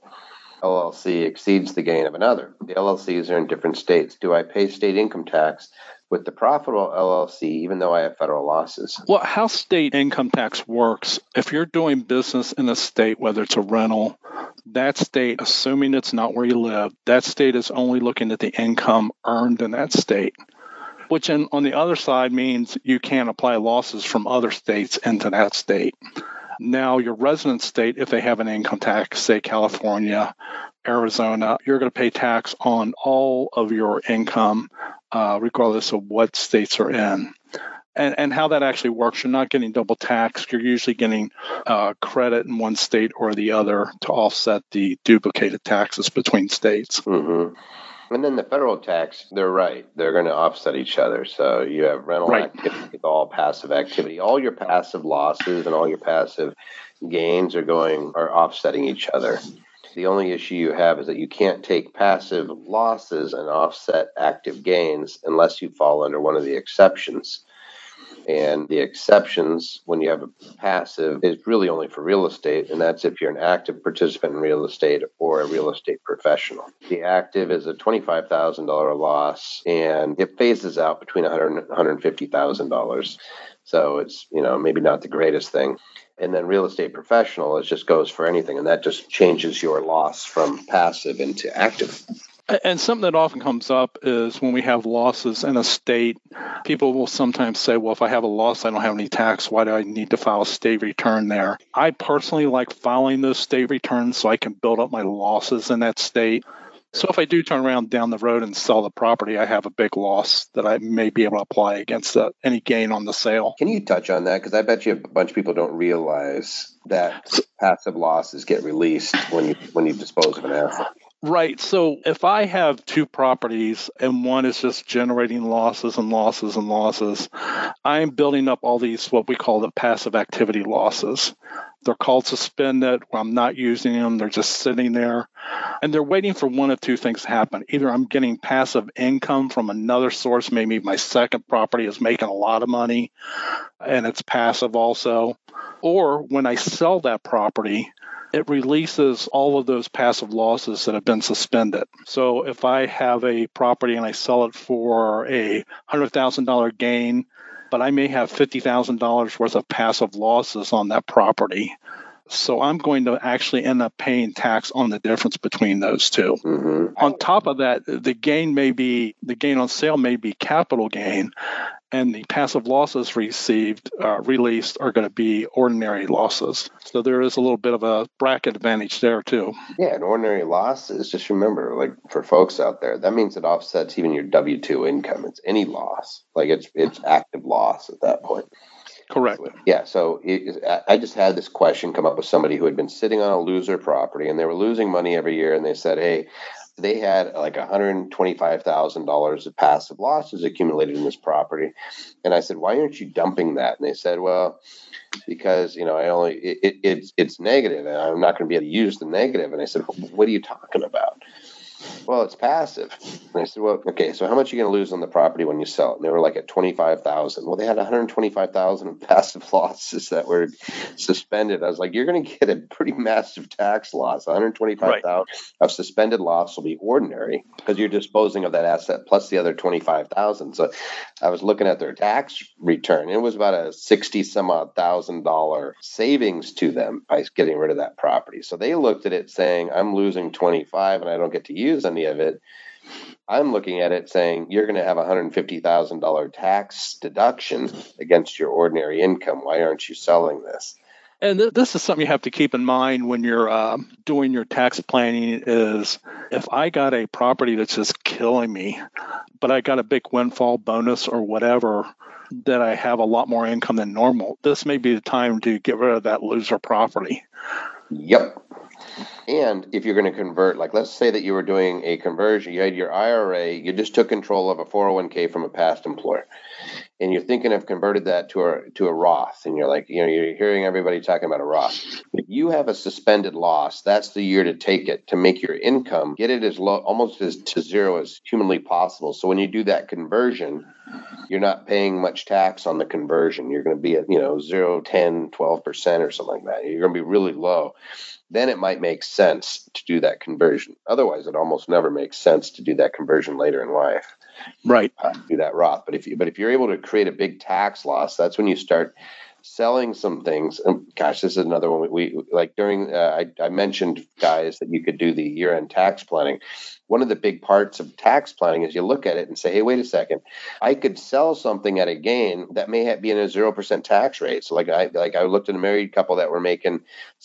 LLC exceeds the gain of another. The LLCs are in different states. Do I pay state income tax with the profitable LLC, even though I have federal losses? Well, how state income tax works, if you're doing business in a state, whether it's a rental, that state, assuming it's not where you live, that state is only looking at the income earned in that state, which on the other side means you can't apply losses from other states into that state. Now, your resident state, if they have an income tax, say California, Arizona, you're going to pay tax on all of your income, regardless of what states are in. And how that actually works, you're not getting double taxed. You're usually getting credit in one state or the other to offset the duplicated taxes between states. Mm-hmm. And then the federal tax, they're right. They're going to offset each other. So you have rental activity with all passive activity. All your passive losses and all your passive gains are offsetting each other. The only issue you have is that you can't take passive losses and offset active gains unless you fall under one of the exceptions. And the exceptions, when you have a passive, is really only for real estate, and that's if you're an active participant in real estate or a real estate professional. The active is a $25,000 loss, and it phases out between $100,000 and $150,000. So it's, maybe not the greatest thing. And then real estate professional, it just goes for anything, and that just changes your loss from passive into active. And something that often comes up is when we have losses in a state, people will sometimes say, well, if I have a loss, I don't have any tax. Why do I need to file a state return there? I personally like filing those state returns so I can build up my losses in that state. So if I do turn around down the road and sell the property, I have a big loss that I may be able to apply against any gain on the sale. Can you touch on that? Because I bet you a bunch of people don't realize that passive losses get released when you dispose of an asset. Right. So if I have two properties and one is just generating losses and losses and losses, I'm building up all these what we call the passive activity losses. They're called suspended. I'm not using them. They're just sitting there. And they're waiting for one of two things to happen. Either I'm getting passive income from another source. Maybe my second property is making a lot of money and it's passive also. Or when I sell that property, it releases all of those passive losses that have been suspended. So if I have a property and I sell it for a $100,000 gain, but I may have $50,000 worth of passive losses on that property. So I'm going to actually end up paying tax on the difference between those two. Mm-hmm. On top of that, the gain on sale may be capital gain, and the passive losses released are going to be ordinary losses. So there is a little bit of a bracket advantage there too. Yeah, and ordinary losses, just remember, like for folks out there, that means it offsets even your W-2 income. It's any loss, like it's active loss at that point. Correct. Yeah, so I just had this question come up with somebody who had been sitting on a loser property, and they were losing money every year, and they said, hey, they had like $125,000 of passive losses accumulated in this property. And I said, why aren't you dumping that? And they said, well, because, it's negative, and I'm not going to be able to use the negative. And I said, what are you talking about? Well, it's passive. And I said, well, okay, so how much are you going to lose on the property when you sell it? And they were like at 25,000. Well, they had 125,000 of passive losses that were suspended. I was like, you're going to get a pretty massive tax loss. 125,000 of suspended loss will be ordinary because you're disposing of that asset plus the other 25,000. So I was looking at their tax return. It was about a $60,000 savings to them by getting rid of that property. So they looked at it saying, I'm losing 25 and I don't get to use any of it. I'm looking at it saying you're going to have a $150,000 tax deduction against your ordinary income. Why aren't you selling this? And this is something you have to keep in mind when you're doing your tax planning is if I got a property that's just killing me, but I got a big windfall bonus or whatever, that I have a lot more income than normal, this may be the time to get rid of that loser property. Yep. And if you're going to convert, like let's say that you were doing a conversion, you had your IRA, you just took control of a 401k from a past employer, and you're thinking of converted that to a Roth, and you're like, you're hearing everybody talking about a Roth. If you have a suspended loss, that's the year to take it, to make your income, get it as low, almost as to zero as humanly possible. So when you do that conversion, you're not paying much tax on the conversion. You're going to be at, 0, 10, 12% or something like that. You're going to be really low. Then it might make sense to do that conversion. Otherwise, it almost never makes sense to do that conversion later in life. Right. Do that Roth. But if you're able to create a big tax loss, that's when you start selling some things. And gosh, this is another one. We like during I mentioned, guys, that you could do the year-end tax planning. One of the big parts of tax planning is you look at it and say, hey, wait a second, I could sell something at a gain that may be in a 0% tax rate. So I looked at a married couple that were making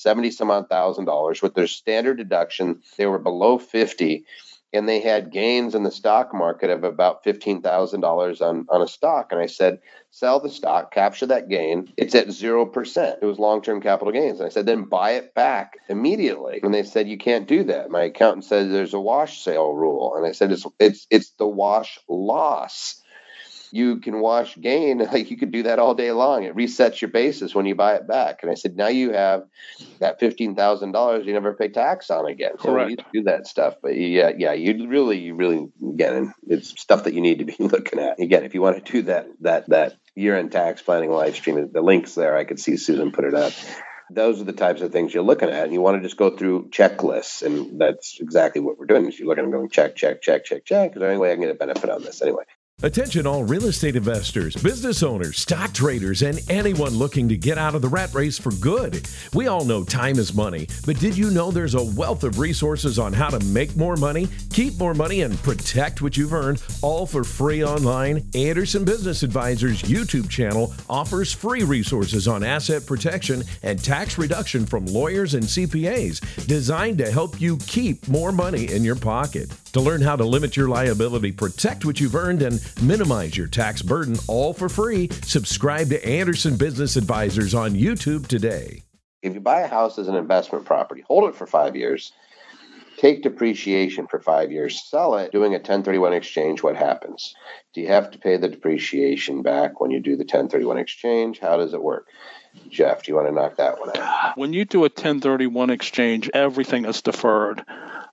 $70,000 with their standard deduction. They were below 50. And they had gains in the stock market of about $15,000 on a stock. And I said, sell the stock, capture that gain. It's at 0%. It was long-term capital gains. And I said, then buy it back immediately. And they said, you can't do that. My accountant said there's a wash sale rule. And I said, it's the wash loss. You can wash gain, like you could do that all day long. It resets your basis when you buy it back. And I said, now you have that $15,000 you never pay tax on again. So Correct. you do that stuff. But yeah, you really, again, it's stuff that you need to be looking at. Again, if you want to do that year-end tax planning live stream, the link's there. I could see Susan put it up. Those are the types of things you're looking at. And you want to just go through checklists. And that's exactly what we're doing. Is you're looking and going check. Is there any way I can get a benefit on this anyway? Attention all real estate investors, business owners, stock traders, and anyone looking to get out of the rat race for good. We all know time is money, but did you know there's a wealth of resources on how to make more money, keep more money, and protect what you've earned, all for free online? Anderson Business Advisors YouTube channel offers free resources on asset protection and tax reduction from lawyers and CPAs designed to help you keep more money in your pocket. To learn how to limit your liability, protect what you've earned, and minimize your tax burden, all for free, subscribe to Anderson Business Advisors on YouTube today. If you buy a house as an investment property, hold it for 5 years, take depreciation for 5 years, sell it, doing a 1031 exchange, what happens? Do you have to pay the depreciation back when you do the 1031 exchange? How does it work? Jeff, do you want to knock that one out? When you do a 1031 exchange, everything is deferred.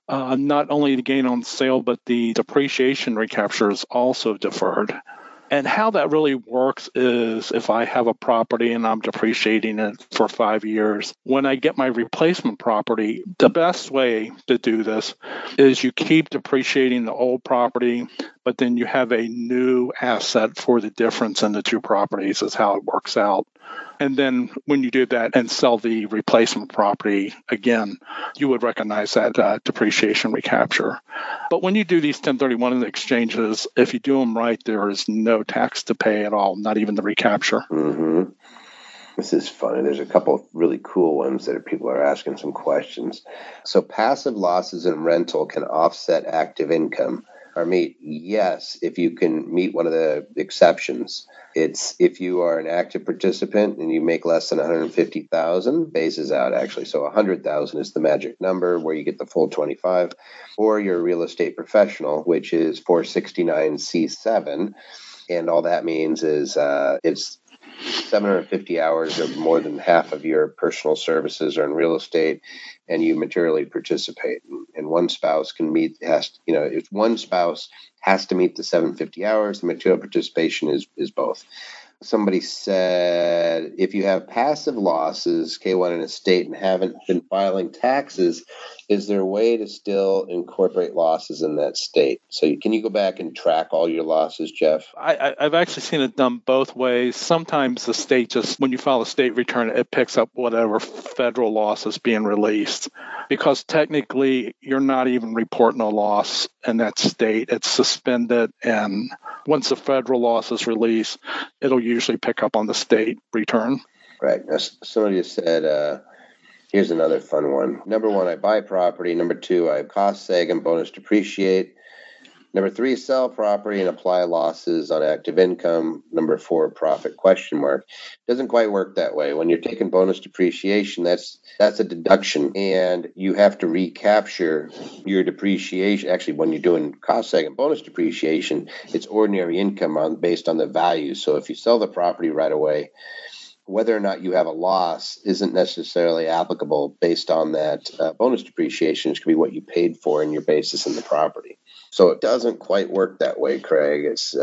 Not only the gain on sale, but the depreciation recapture is also deferred. And how that really works is if I have a property and I'm depreciating it for 5 years, when I get my replacement property, the best way to do this is you keep depreciating the old property, but then you have a new asset for the difference in the two properties is how it works out. And then when you do that and sell the replacement property again, you would recognize that depreciation recapture. But when you do these 1031 exchanges, if you do them right, there is no tax to pay at all, not even the recapture. Mm-hmm. This is funny. There's a couple of really cool ones that people are asking some questions. So passive losses in rental can offset active income. Yes, if you can meet one of the exceptions. It's if you are an active participant and you make less than 150,000, bases out actually. So 100,000 is the magic number where you get the full 25, or you're a real estate professional, which is 469C7. And all that means is it's 750 hours or more than half of your personal services are in real estate. and you materially participate. And one spouse if one spouse has to meet the 750 hours, the material participation is both. Somebody said, if you have passive losses, K1 in a state, and haven't been filing taxes, is there a way to still incorporate losses in that state? So can you go back and track all your losses, Jeff? I've actually seen it done both ways. Sometimes the state just, when you file a state return, it picks up whatever federal loss is being released, because technically you're not even reporting a loss in that state. It's suspended, and once the federal loss is released, it'll usually pick up on the state return. Right. Now, somebody just said, here's another fun one. Number 1, I buy property. Number 2, I have cost seg and bonus depreciate. Number 3, sell property and apply losses on active income. Number 4, profit ? Doesn't quite work that way. When you're taking bonus depreciation, that's a deduction, and you have to recapture your depreciation. Actually, when you're doing cost seg and bonus depreciation, it's ordinary income based on the value. So if you sell the property right away, whether or not you have a loss isn't necessarily applicable based on that bonus depreciation. It could be what you paid for in your basis in the property. So it doesn't quite work that way, Craig.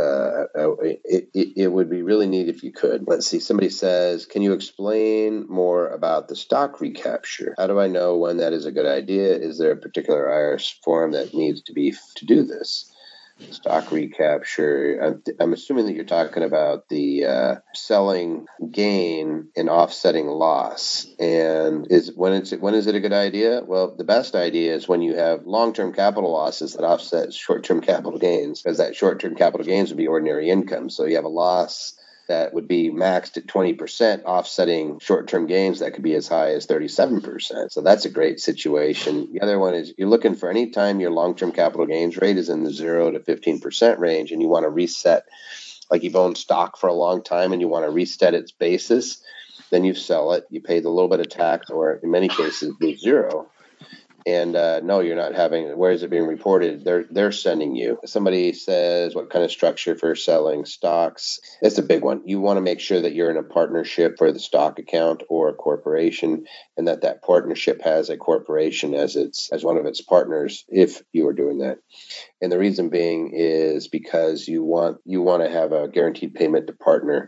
It would be really neat if you could. Let's see. Somebody says, can you explain more about the stock recapture? How do I know when that is a good idea? Is there a particular IRS form that needs to be to do this? Stock recapture. I'm assuming that you're talking about the selling gain and offsetting loss. And when is it a good idea? Well, the best idea is when you have long-term capital losses that offset short-term capital gains, because that short-term capital gains would be ordinary income. So you have a loss that would be maxed at 20%, offsetting short-term gains that could be as high as 37%. So that's a great situation. The other one is you're looking for any time your long-term capital gains rate is in the 0 to 15% range, and you want to reset, like you've owned stock for a long time and you want to reset its basis, then you sell it, you pay the little bit of tax, or in many cases, be 0. And no, you're not having. Where is it being reported? They're sending you. Somebody says, what kind of structure for selling stocks? That's a big one. You want to make sure that you're in a partnership for the stock account or a corporation, and that partnership has a corporation as one of its partners. If you are doing that, and the reason being is because you want to have a guaranteed payment to partner.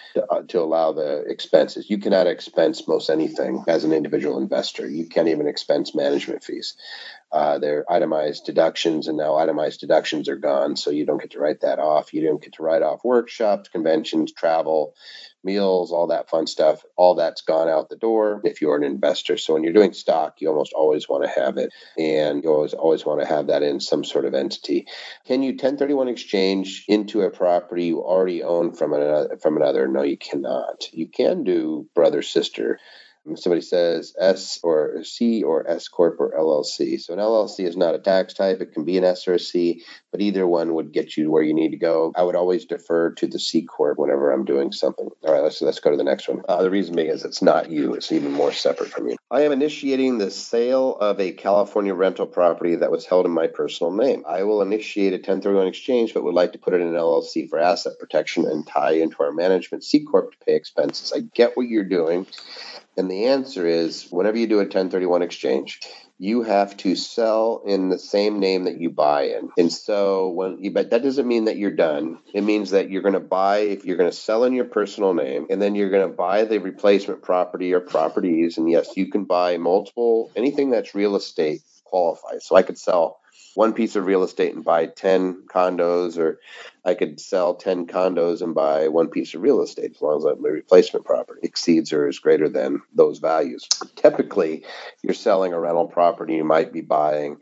To allow the expenses. You cannot expense most anything as an individual investor. You can't even expense management fees. They're itemized deductions, and now itemized deductions are gone, so you don't get to write that off. You don't get to write off workshops, conventions, travel, meals, all that fun stuff. All that's gone out the door if you're an investor. So when you're doing stock, you almost always want to have it, and you always want to have that in some sort of entity. Can you 1031 exchange into a property you already own from another? No, you cannot. You can do brother, sister. Somebody says S or C or S Corp or LLC. So an LLC is not a tax type. It can be an S or a C, but either one would get you where you need to go. I would always defer to the C Corp whenever I'm doing something. All right, let's go to the next one. The reason being is it's not you. It's even more separate from you. I am initiating the sale of a California rental property that was held in my personal name. I will initiate a 1031 exchange, but would like to put it in an LLC for asset protection and tie into our management C Corp to pay expenses. I get what you're doing. And the answer is, whenever you do a 1031 exchange, you have to sell in the same name that you buy in. And so but that doesn't mean that you're done. It means that you're going to buy, if you're going to sell in your personal name, and then you're going to buy the replacement property or properties. And yes, you can buy multiple, anything that's real estate qualifies. So I could sell one piece of real estate and buy 10 condos, or I could sell 10 condos and buy one piece of real estate as long as my replacement property exceeds or is greater than those values. Typically, you're selling a rental property, you might be buying,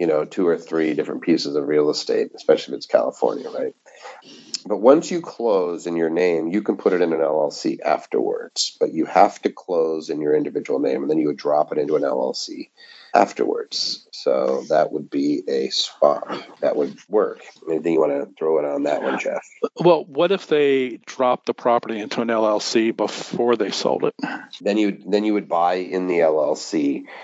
2 or 3 different pieces of real estate, especially if it's California, right? But once you close in your name, you can put it in an LLC afterwards, but you have to close in your individual name, and then you would drop it into an LLC afterwards. So that would be a swap. That would work. Anything you want to throw in on that one, Jeff? Well, what if they dropped the property into an LLC before they sold it? Then you would buy in the LLC,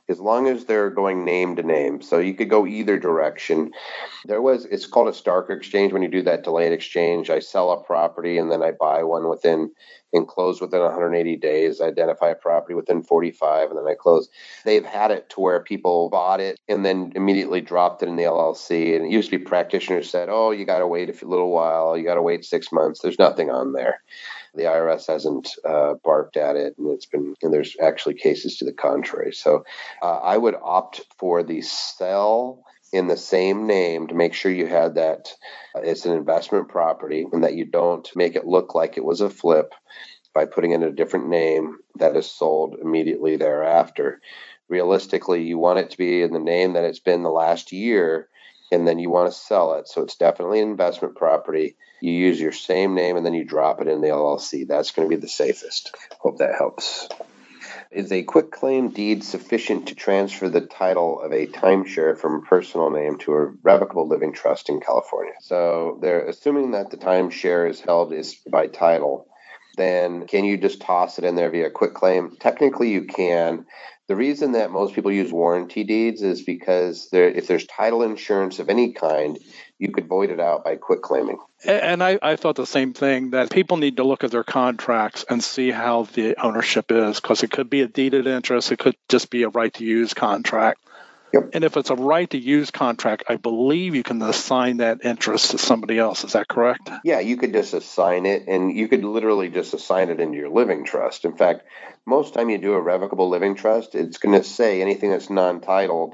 as long as they're going name to name. So you could go either direction. It's called a Stark exchange when you do that delayed exchange. I sell a property and then I buy one and close within 180 days, identify a property within 45, and then I close. They've had it to where people bought it and then immediately dropped it in the LLC. And it used to be practitioners said, oh, you got to wait a little while. You got to wait 6 months. There's nothing on there. The IRS hasn't barked at it, and there's actually cases to the contrary. So I would opt for the sell in the same name to make sure you had that it's an investment property and that you don't make it look like it was a flip by putting in a different name that is sold immediately thereafter. Realistically, you want it to be in the name that it's been the last year, and then you want to sell it. So it's definitely an investment property. You use your same name and then you drop it in the LLC. That's going to be the safest. Hope that helps. Is a quitclaim deed sufficient to transfer the title of a timeshare from a personal name to a revocable living trust in California? So they're assuming that the timeshare is held by title. Then can you just toss it in there via quitclaim? Technically, you can. The reason that most people use warranty deeds is because if there's title insurance of any kind, you could void it out by quitclaiming. And I thought the same thing, that people need to look at their contracts and see how the ownership is, because it could be a deeded interest. It could just be a right-to-use contract. Yep. And if it's a right-to-use contract, I believe you can assign that interest to somebody else. Is that correct? Yeah, you could just assign it, and you could literally just assign it into your living trust. In fact, most time you do a revocable living trust, it's going to say anything that's non-titled,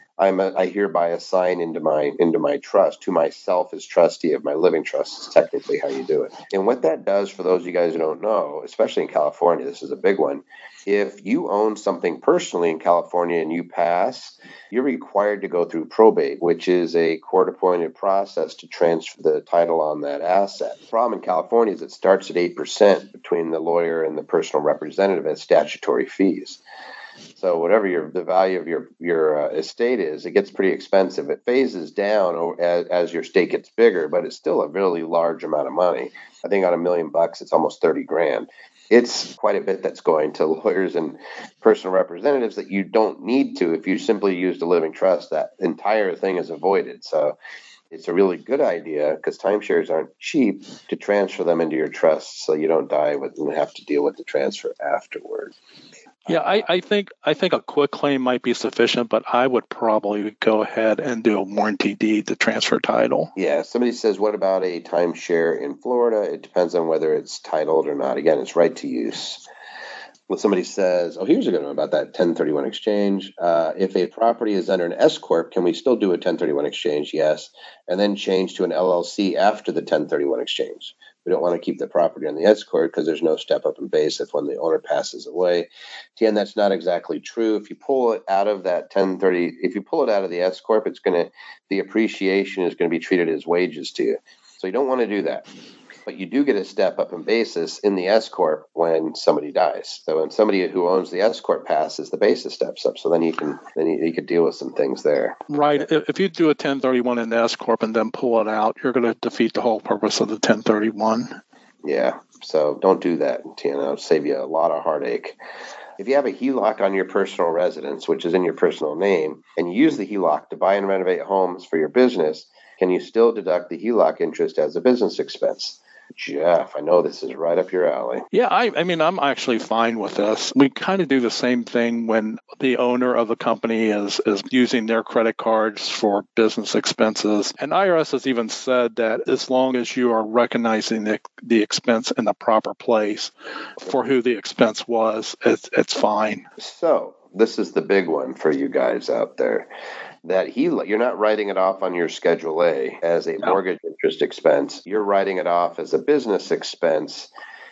I hereby assign into my trust to myself as trustee of my living trust. Is technically how you do it. And what that does, for those of you guys who don't know, especially in California, this is a big one. If you own something personally in California and you pass, you're required to go through probate, which is a court-appointed process to transfer the title on that asset. The problem in California is it starts at 8% between the lawyer and the personal representative as statutory fees. So whatever the value of your estate is, it gets pretty expensive. It phases down as your estate gets bigger, but it's still a really large amount of money. I think on $1 million, it's almost $30,000. It's quite a bit that's going to lawyers and personal representatives that you don't need to. If you simply use a living trust, that entire thing is avoided. So it's a really good idea, because timeshares aren't cheap, to transfer them into your trust so you don't die and have to deal with the transfer afterward. Yeah, I think a quitclaim might be sufficient, but I would probably go ahead and do a warranty deed to transfer title. Yeah, somebody says, what about a timeshare in Florida? It depends on whether it's titled or not. Again, it's right to use. Well, somebody says, here's a good one about that 1031 exchange. If a property is under an S Corp, can we still do a 1031 exchange? Yes. And then change to an LLC after the 1031 exchange. We don't want to keep the property on the S Corp because there's no step up in basis when the owner passes away. TN, that's not exactly true. If you pull it out of that 1030, if you pull it out of the S Corp, the appreciation is going to be treated as wages to you. So you don't want to do that. But you do get a step up in basis in the S Corp when somebody dies. So when somebody who owns the S Corp passes, the basis steps up. So then you can deal with some things there. Right. If you do a 1031 in the S Corp and then pull it out, you're going to defeat the whole purpose of the 1031. Yeah. So don't do that. It'll save you a lot of heartache. If you have a HELOC on your personal residence, which is in your personal name, and you use the HELOC to buy and renovate homes for your business, can you still deduct the HELOC interest as a business expense? Jeff, I know this is right up your alley. Yeah, I mean, I'm actually fine with this. We kind of do the same thing when the owner of the company is using their credit cards for business expenses. And IRS has even said that as long as you are recognizing the expense in the proper place for who the expense was, it's fine. So this is the big one for you guys out there. That you're not writing it off on your Schedule A as a mortgage interest expense. You're writing it off as a business expense,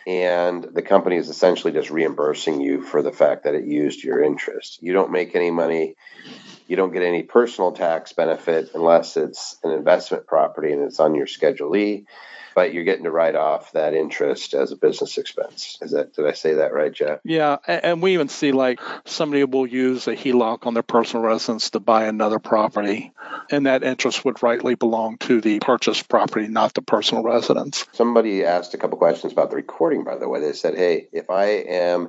and the company is essentially just reimbursing you for the fact that it used your interest. You don't make any money. You don't get any personal tax benefit unless it's an investment property and it's on your Schedule E, but you're getting to write off that interest as a business expense. Did I say that right, Jeff? Yeah, and we even see like somebody will use a HELOC on their personal residence to buy another property, and that interest would rightly belong to the purchased property, not the personal residence. Somebody asked a couple questions about the recording, by the way. They said, hey, if I am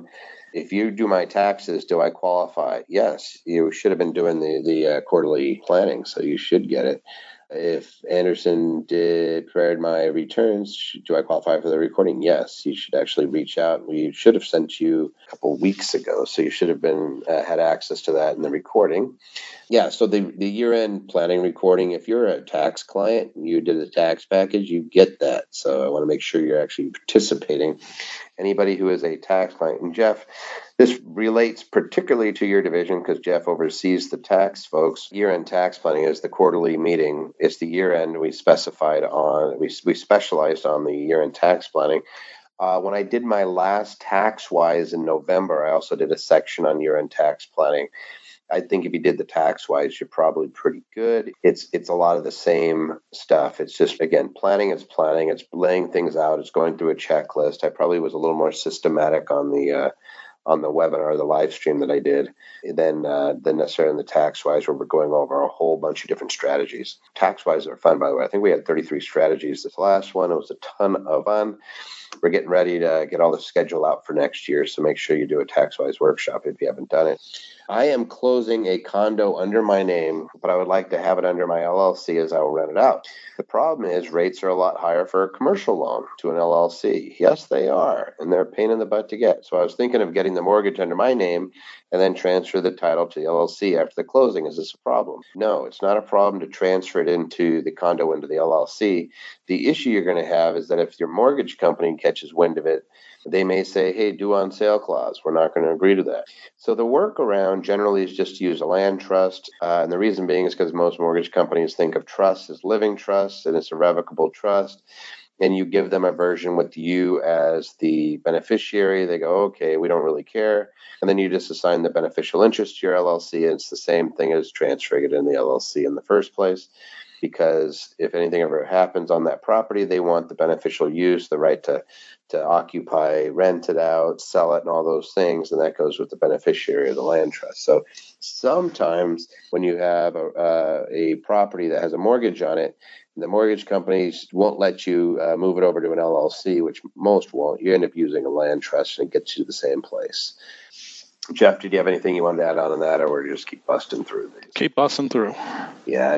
If you do my taxes, do I qualify? Yes, you should have been doing the quarterly planning, so you should get it. If Anderson prepared my returns, do I qualify for the recording? Yes, you should actually reach out. We should have sent you a couple weeks ago, so you should have been had access to that in the recording. Yeah, so the year-end planning recording, if you're a tax client and you did a tax package, you get that. So I want to make sure you're actually participating. Anybody who is a tax client, and Jeff, this relates particularly to your division because Jeff oversees the tax folks. Year-end tax planning is the quarterly meeting. It's the year-end we specified on. We specialized on the year-end tax planning. When I did my last TaxWise in November, I also did a section on year-end tax planning. I think if you did the TaxWise, you're probably pretty good. It's a lot of the same stuff. It's just, again, planning is planning. It's laying things out. It's going through a checklist. I probably was a little more systematic on the webinar, the live stream that I did, than necessarily in the TaxWise, where we're going over a whole bunch of different strategies. TaxWise are fun, by the way. I think we had 33 strategies. This last one, it was a ton of fun. We're getting ready to get all the schedule out for next year, so make sure you do a TaxWise workshop if you haven't done it. I am closing a condo under my name, but I would like to have it under my LLC as I will rent it out. The problem is rates are a lot higher for a commercial loan to an LLC. Yes, they are, and they're a pain in the butt to get. So I was thinking of getting the mortgage under my name and then transfer the title to the LLC after the closing. Is this a problem? No, it's not a problem to transfer it into the condo into the LLC. The issue you're going to have is that if your mortgage company catches wind of it, they may say, hey, due on sale clause. We're not going to agree to that. So the workaround generally is just to use a land trust. And the reason being is because most mortgage companies think of trust as living trust, and it's a revocable trust. And you give them a version with you as the beneficiary. They go, okay, we don't really care. And then you just assign the beneficial interest to your LLC. And it's the same thing as transferring it in the LLC in the first place. Because if anything ever happens on that property, they want the beneficial use, the right to occupy, rent it out, sell it, and all those things. And that goes with the beneficiary of the land trust. So sometimes when you have a property that has a mortgage on it, the mortgage companies won't let you move it over to an LLC, which most won't. You end up using a land trust and it gets you to the same place. Jeff, did you have anything you wanted to add on that, or we're just keep busting through these? Keep busting through. Yeah,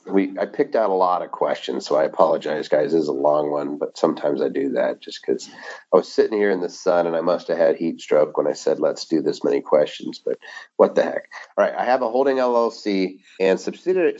I picked out a lot of questions, so I apologize, guys. This is a long one, but sometimes I do that just because I was sitting here in the sun and I must have had heat stroke when I said, let's do this many questions, but what the heck. All right, I have a holding LLC and subsidiary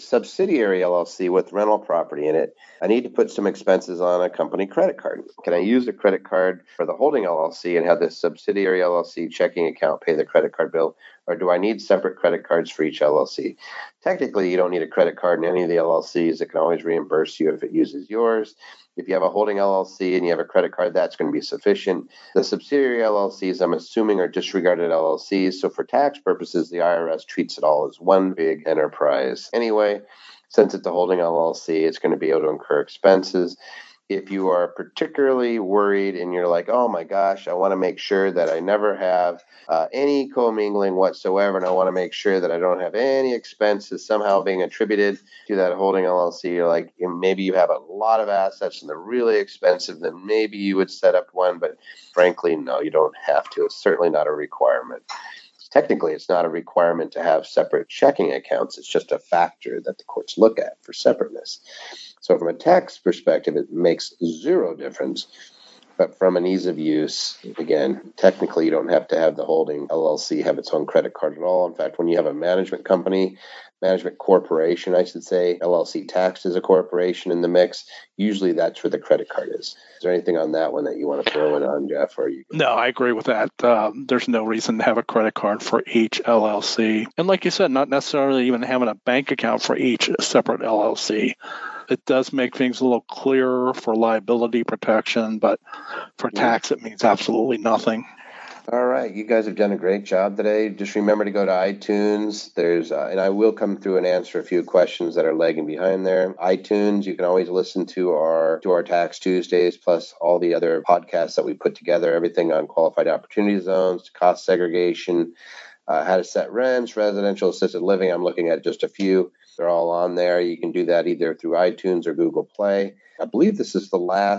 LLC with rental property in it. I need to put some expenses on a company credit card. Can I use the credit card for the holding LLC and have the subsidiary LLC checking account pay the credit card bill, or do I need separate credit cards for each LLC? Technically, you don't need a credit card in any of the LLCs. It can always reimburse you if it uses yours. If you have a holding LLC and you have a credit card, that's going to be sufficient. The subsidiary LLCs, I'm assuming, are disregarded LLCs. So for tax purposes, the IRS treats it all as one big enterprise. Anyway, since it's a holding LLC, it's going to be able to incur expenses. If you are particularly worried and you're like, oh my gosh, I want to make sure that I never have any commingling whatsoever, and I want to make sure that I don't have any expenses somehow being attributed to that holding LLC, you're like, maybe you have a lot of assets and they're really expensive, then maybe you would set up one, but frankly, no, you don't have to. It's certainly not a requirement. Technically, it's not a requirement to have separate checking accounts. It's just a factor that the courts look at for separateness. So from a tax perspective, it makes zero difference. But from an ease of use, again, technically you don't have to have the holding LLC have its own credit card at all. In fact, when you have a management company, management corporation, I should say, LLC taxed as a corporation in the mix, usually that's where the credit card is. Is there anything on that one that you want to throw in on, Jeff? Or you? No, I agree with that. There's no reason to have a credit card for each LLC. And like you said, not necessarily even having a bank account for each separate LLC. It does make things a little clearer for liability protection, but for tax, it means absolutely nothing. All right. You guys have done a great job today. Just remember to go to iTunes. There's, and I will come through and answer a few questions that are lagging behind there. iTunes, you can always listen to our Tax Tuesdays, plus all the other podcasts that we put together, everything on qualified opportunity zones, cost segregation, how to set rents, residential assisted living. I'm looking at just a few. They're all on there. You can do that either through iTunes or Google Play. I believe this is the last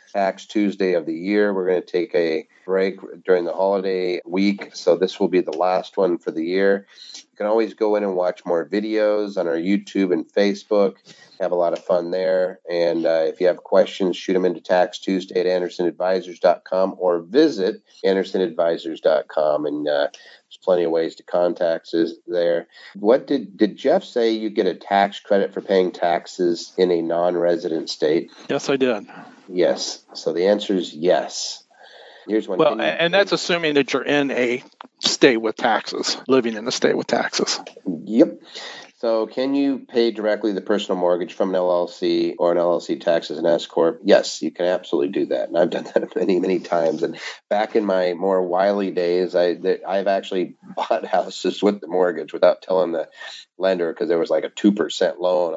Tax Tuesday of the year. We're going to take a break during the holiday week, so this will be the last one for the year. You can always go in and watch more videos on our YouTube and Facebook. Have a lot of fun there. And if you have questions, shoot them into Tax Tuesday at AndersonAdvisors.com or visit AndersonAdvisors.com. And there's plenty of ways to contact us there. What did Jeff say? You get a tax credit for paying taxes in a non-resident state? Yes, I did. Yes. So the answer is yes. Here's one. Well, and that's assuming that you're in a state with taxes, living in a state with taxes. Yep. So can you pay directly the personal mortgage from an LLC or an LLC tax as an S Corp? Yes, you can absolutely do that. And I've done that many, many times. And back in my more wily days, I've actually bought houses with the mortgage without telling the lender, because there was like a 2% loan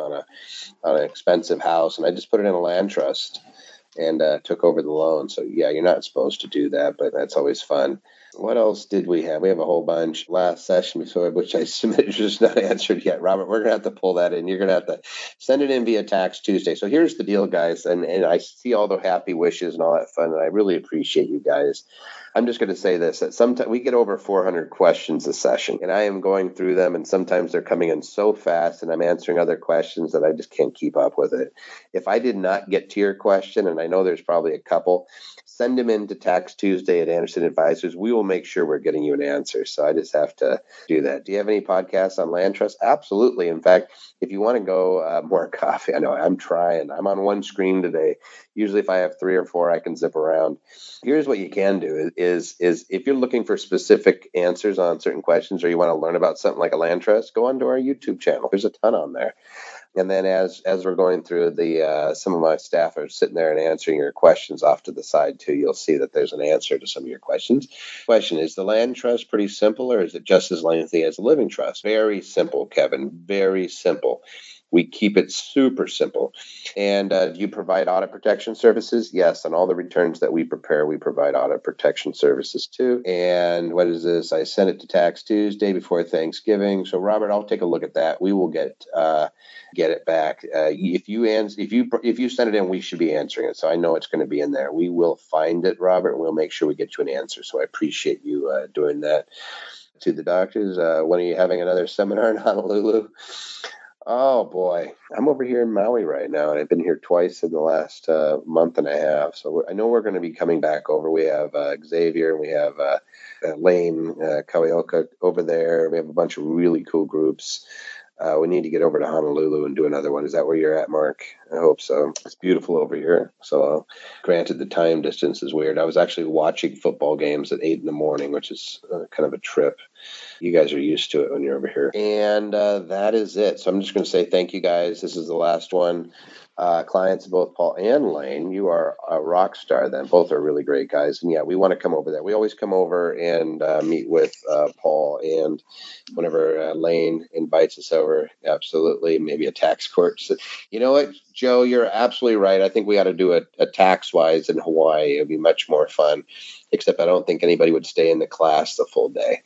on an expensive house. And I just put it in a land trust and took over the loan. So yeah, you're not supposed to do that, but that's always fun. What else did we have? We have a whole bunch. Last session, which I submitted, just not answered yet. Robert, we're going to have to pull that in. You're going to have to send it in via Tax Tuesday. So here's the deal, guys. And I see all the happy wishes and all that fun, and I really appreciate you guys. I'm just going to say this, that sometimes we get over 400 questions a session, and I am going through them, and sometimes they're coming in so fast, and I'm answering other questions that I just can't keep up with it. If I did not get to your question, and I know there's probably a couple, send them in to Tax Tuesday at Anderson Advisors. We will make sure we're getting you an answer. So I just have to do that. Do you have any podcasts on land trust? Absolutely. In fact, if you want to go more coffee, I know I'm trying. I'm on one screen today. Usually if I have 3 or 4, I can zip around. Here's what you can do is if you're looking for specific answers on certain questions, or you want to learn about something like a land trust, go onto our YouTube channel. There's a ton on there. And then as we're going through some of my staff are sitting there and answering your questions off to the side too, you'll see that there's an answer to some of your questions. Question, is the land trust pretty simple, or is it just as lengthy as a living trust? Very simple, Kevin, very simple. We keep it super simple. And do you provide audit protection services? Yes, on all the returns that we prepare, we provide audit protection services too. And what is this? I sent it to Tax Tuesday before Thanksgiving. So Robert, I'll take a look at that. We will get it back. If you send it in, we should be answering it. So I know it's going to be in there. We will find it, Robert. We'll make sure we get you an answer. So I appreciate you doing that. To the doctors, when are you having another seminar in Honolulu? Oh, boy. I'm over here in Maui right now, and I've been here twice in the last month and a half. So I know we're going to be coming back over. We have Xavier, and we have Lane Kawioka over there. We have a bunch of really cool groups. We need to get over to Honolulu and do another one. Is that where you're at, Mark? I hope so. It's beautiful over here. So granted, the time distance is weird. I was actually watching football games at 8 a.m, which is kind of a trip. You guys are used to it when you're over here. And that is it. So I'm just going to say thank you, guys. This is the last one. Clients of both Paul and Lane, you are a rock star then. Both are really great guys. And yeah, we want to come over there. We always come over and meet with Paul, and whenever Lane invites us over, absolutely, maybe a tax court. So, you know what, Joe, you're absolutely right. I think we ought to do a tax-wise in Hawaii. It would be much more fun, except I don't think anybody would stay in the class the full day.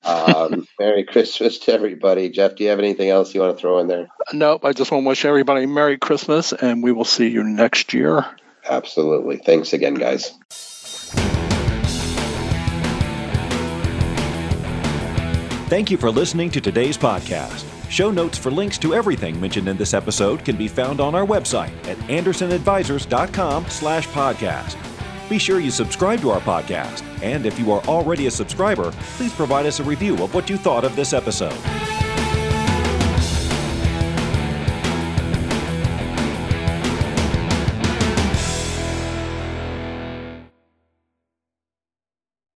Merry Christmas to everybody. Jeff, do you have anything else you want to throw in there? Nope. I just want to wish everybody Merry Christmas, and we will see you next year. Absolutely. Thanks again, guys. Thank you for listening to today's podcast. Show notes for links to everything mentioned in this episode can be found on our website at AndersonAdvisors.com/podcast. Be sure you subscribe to our podcast. And if you are already a subscriber, please provide us a review of what you thought of this episode.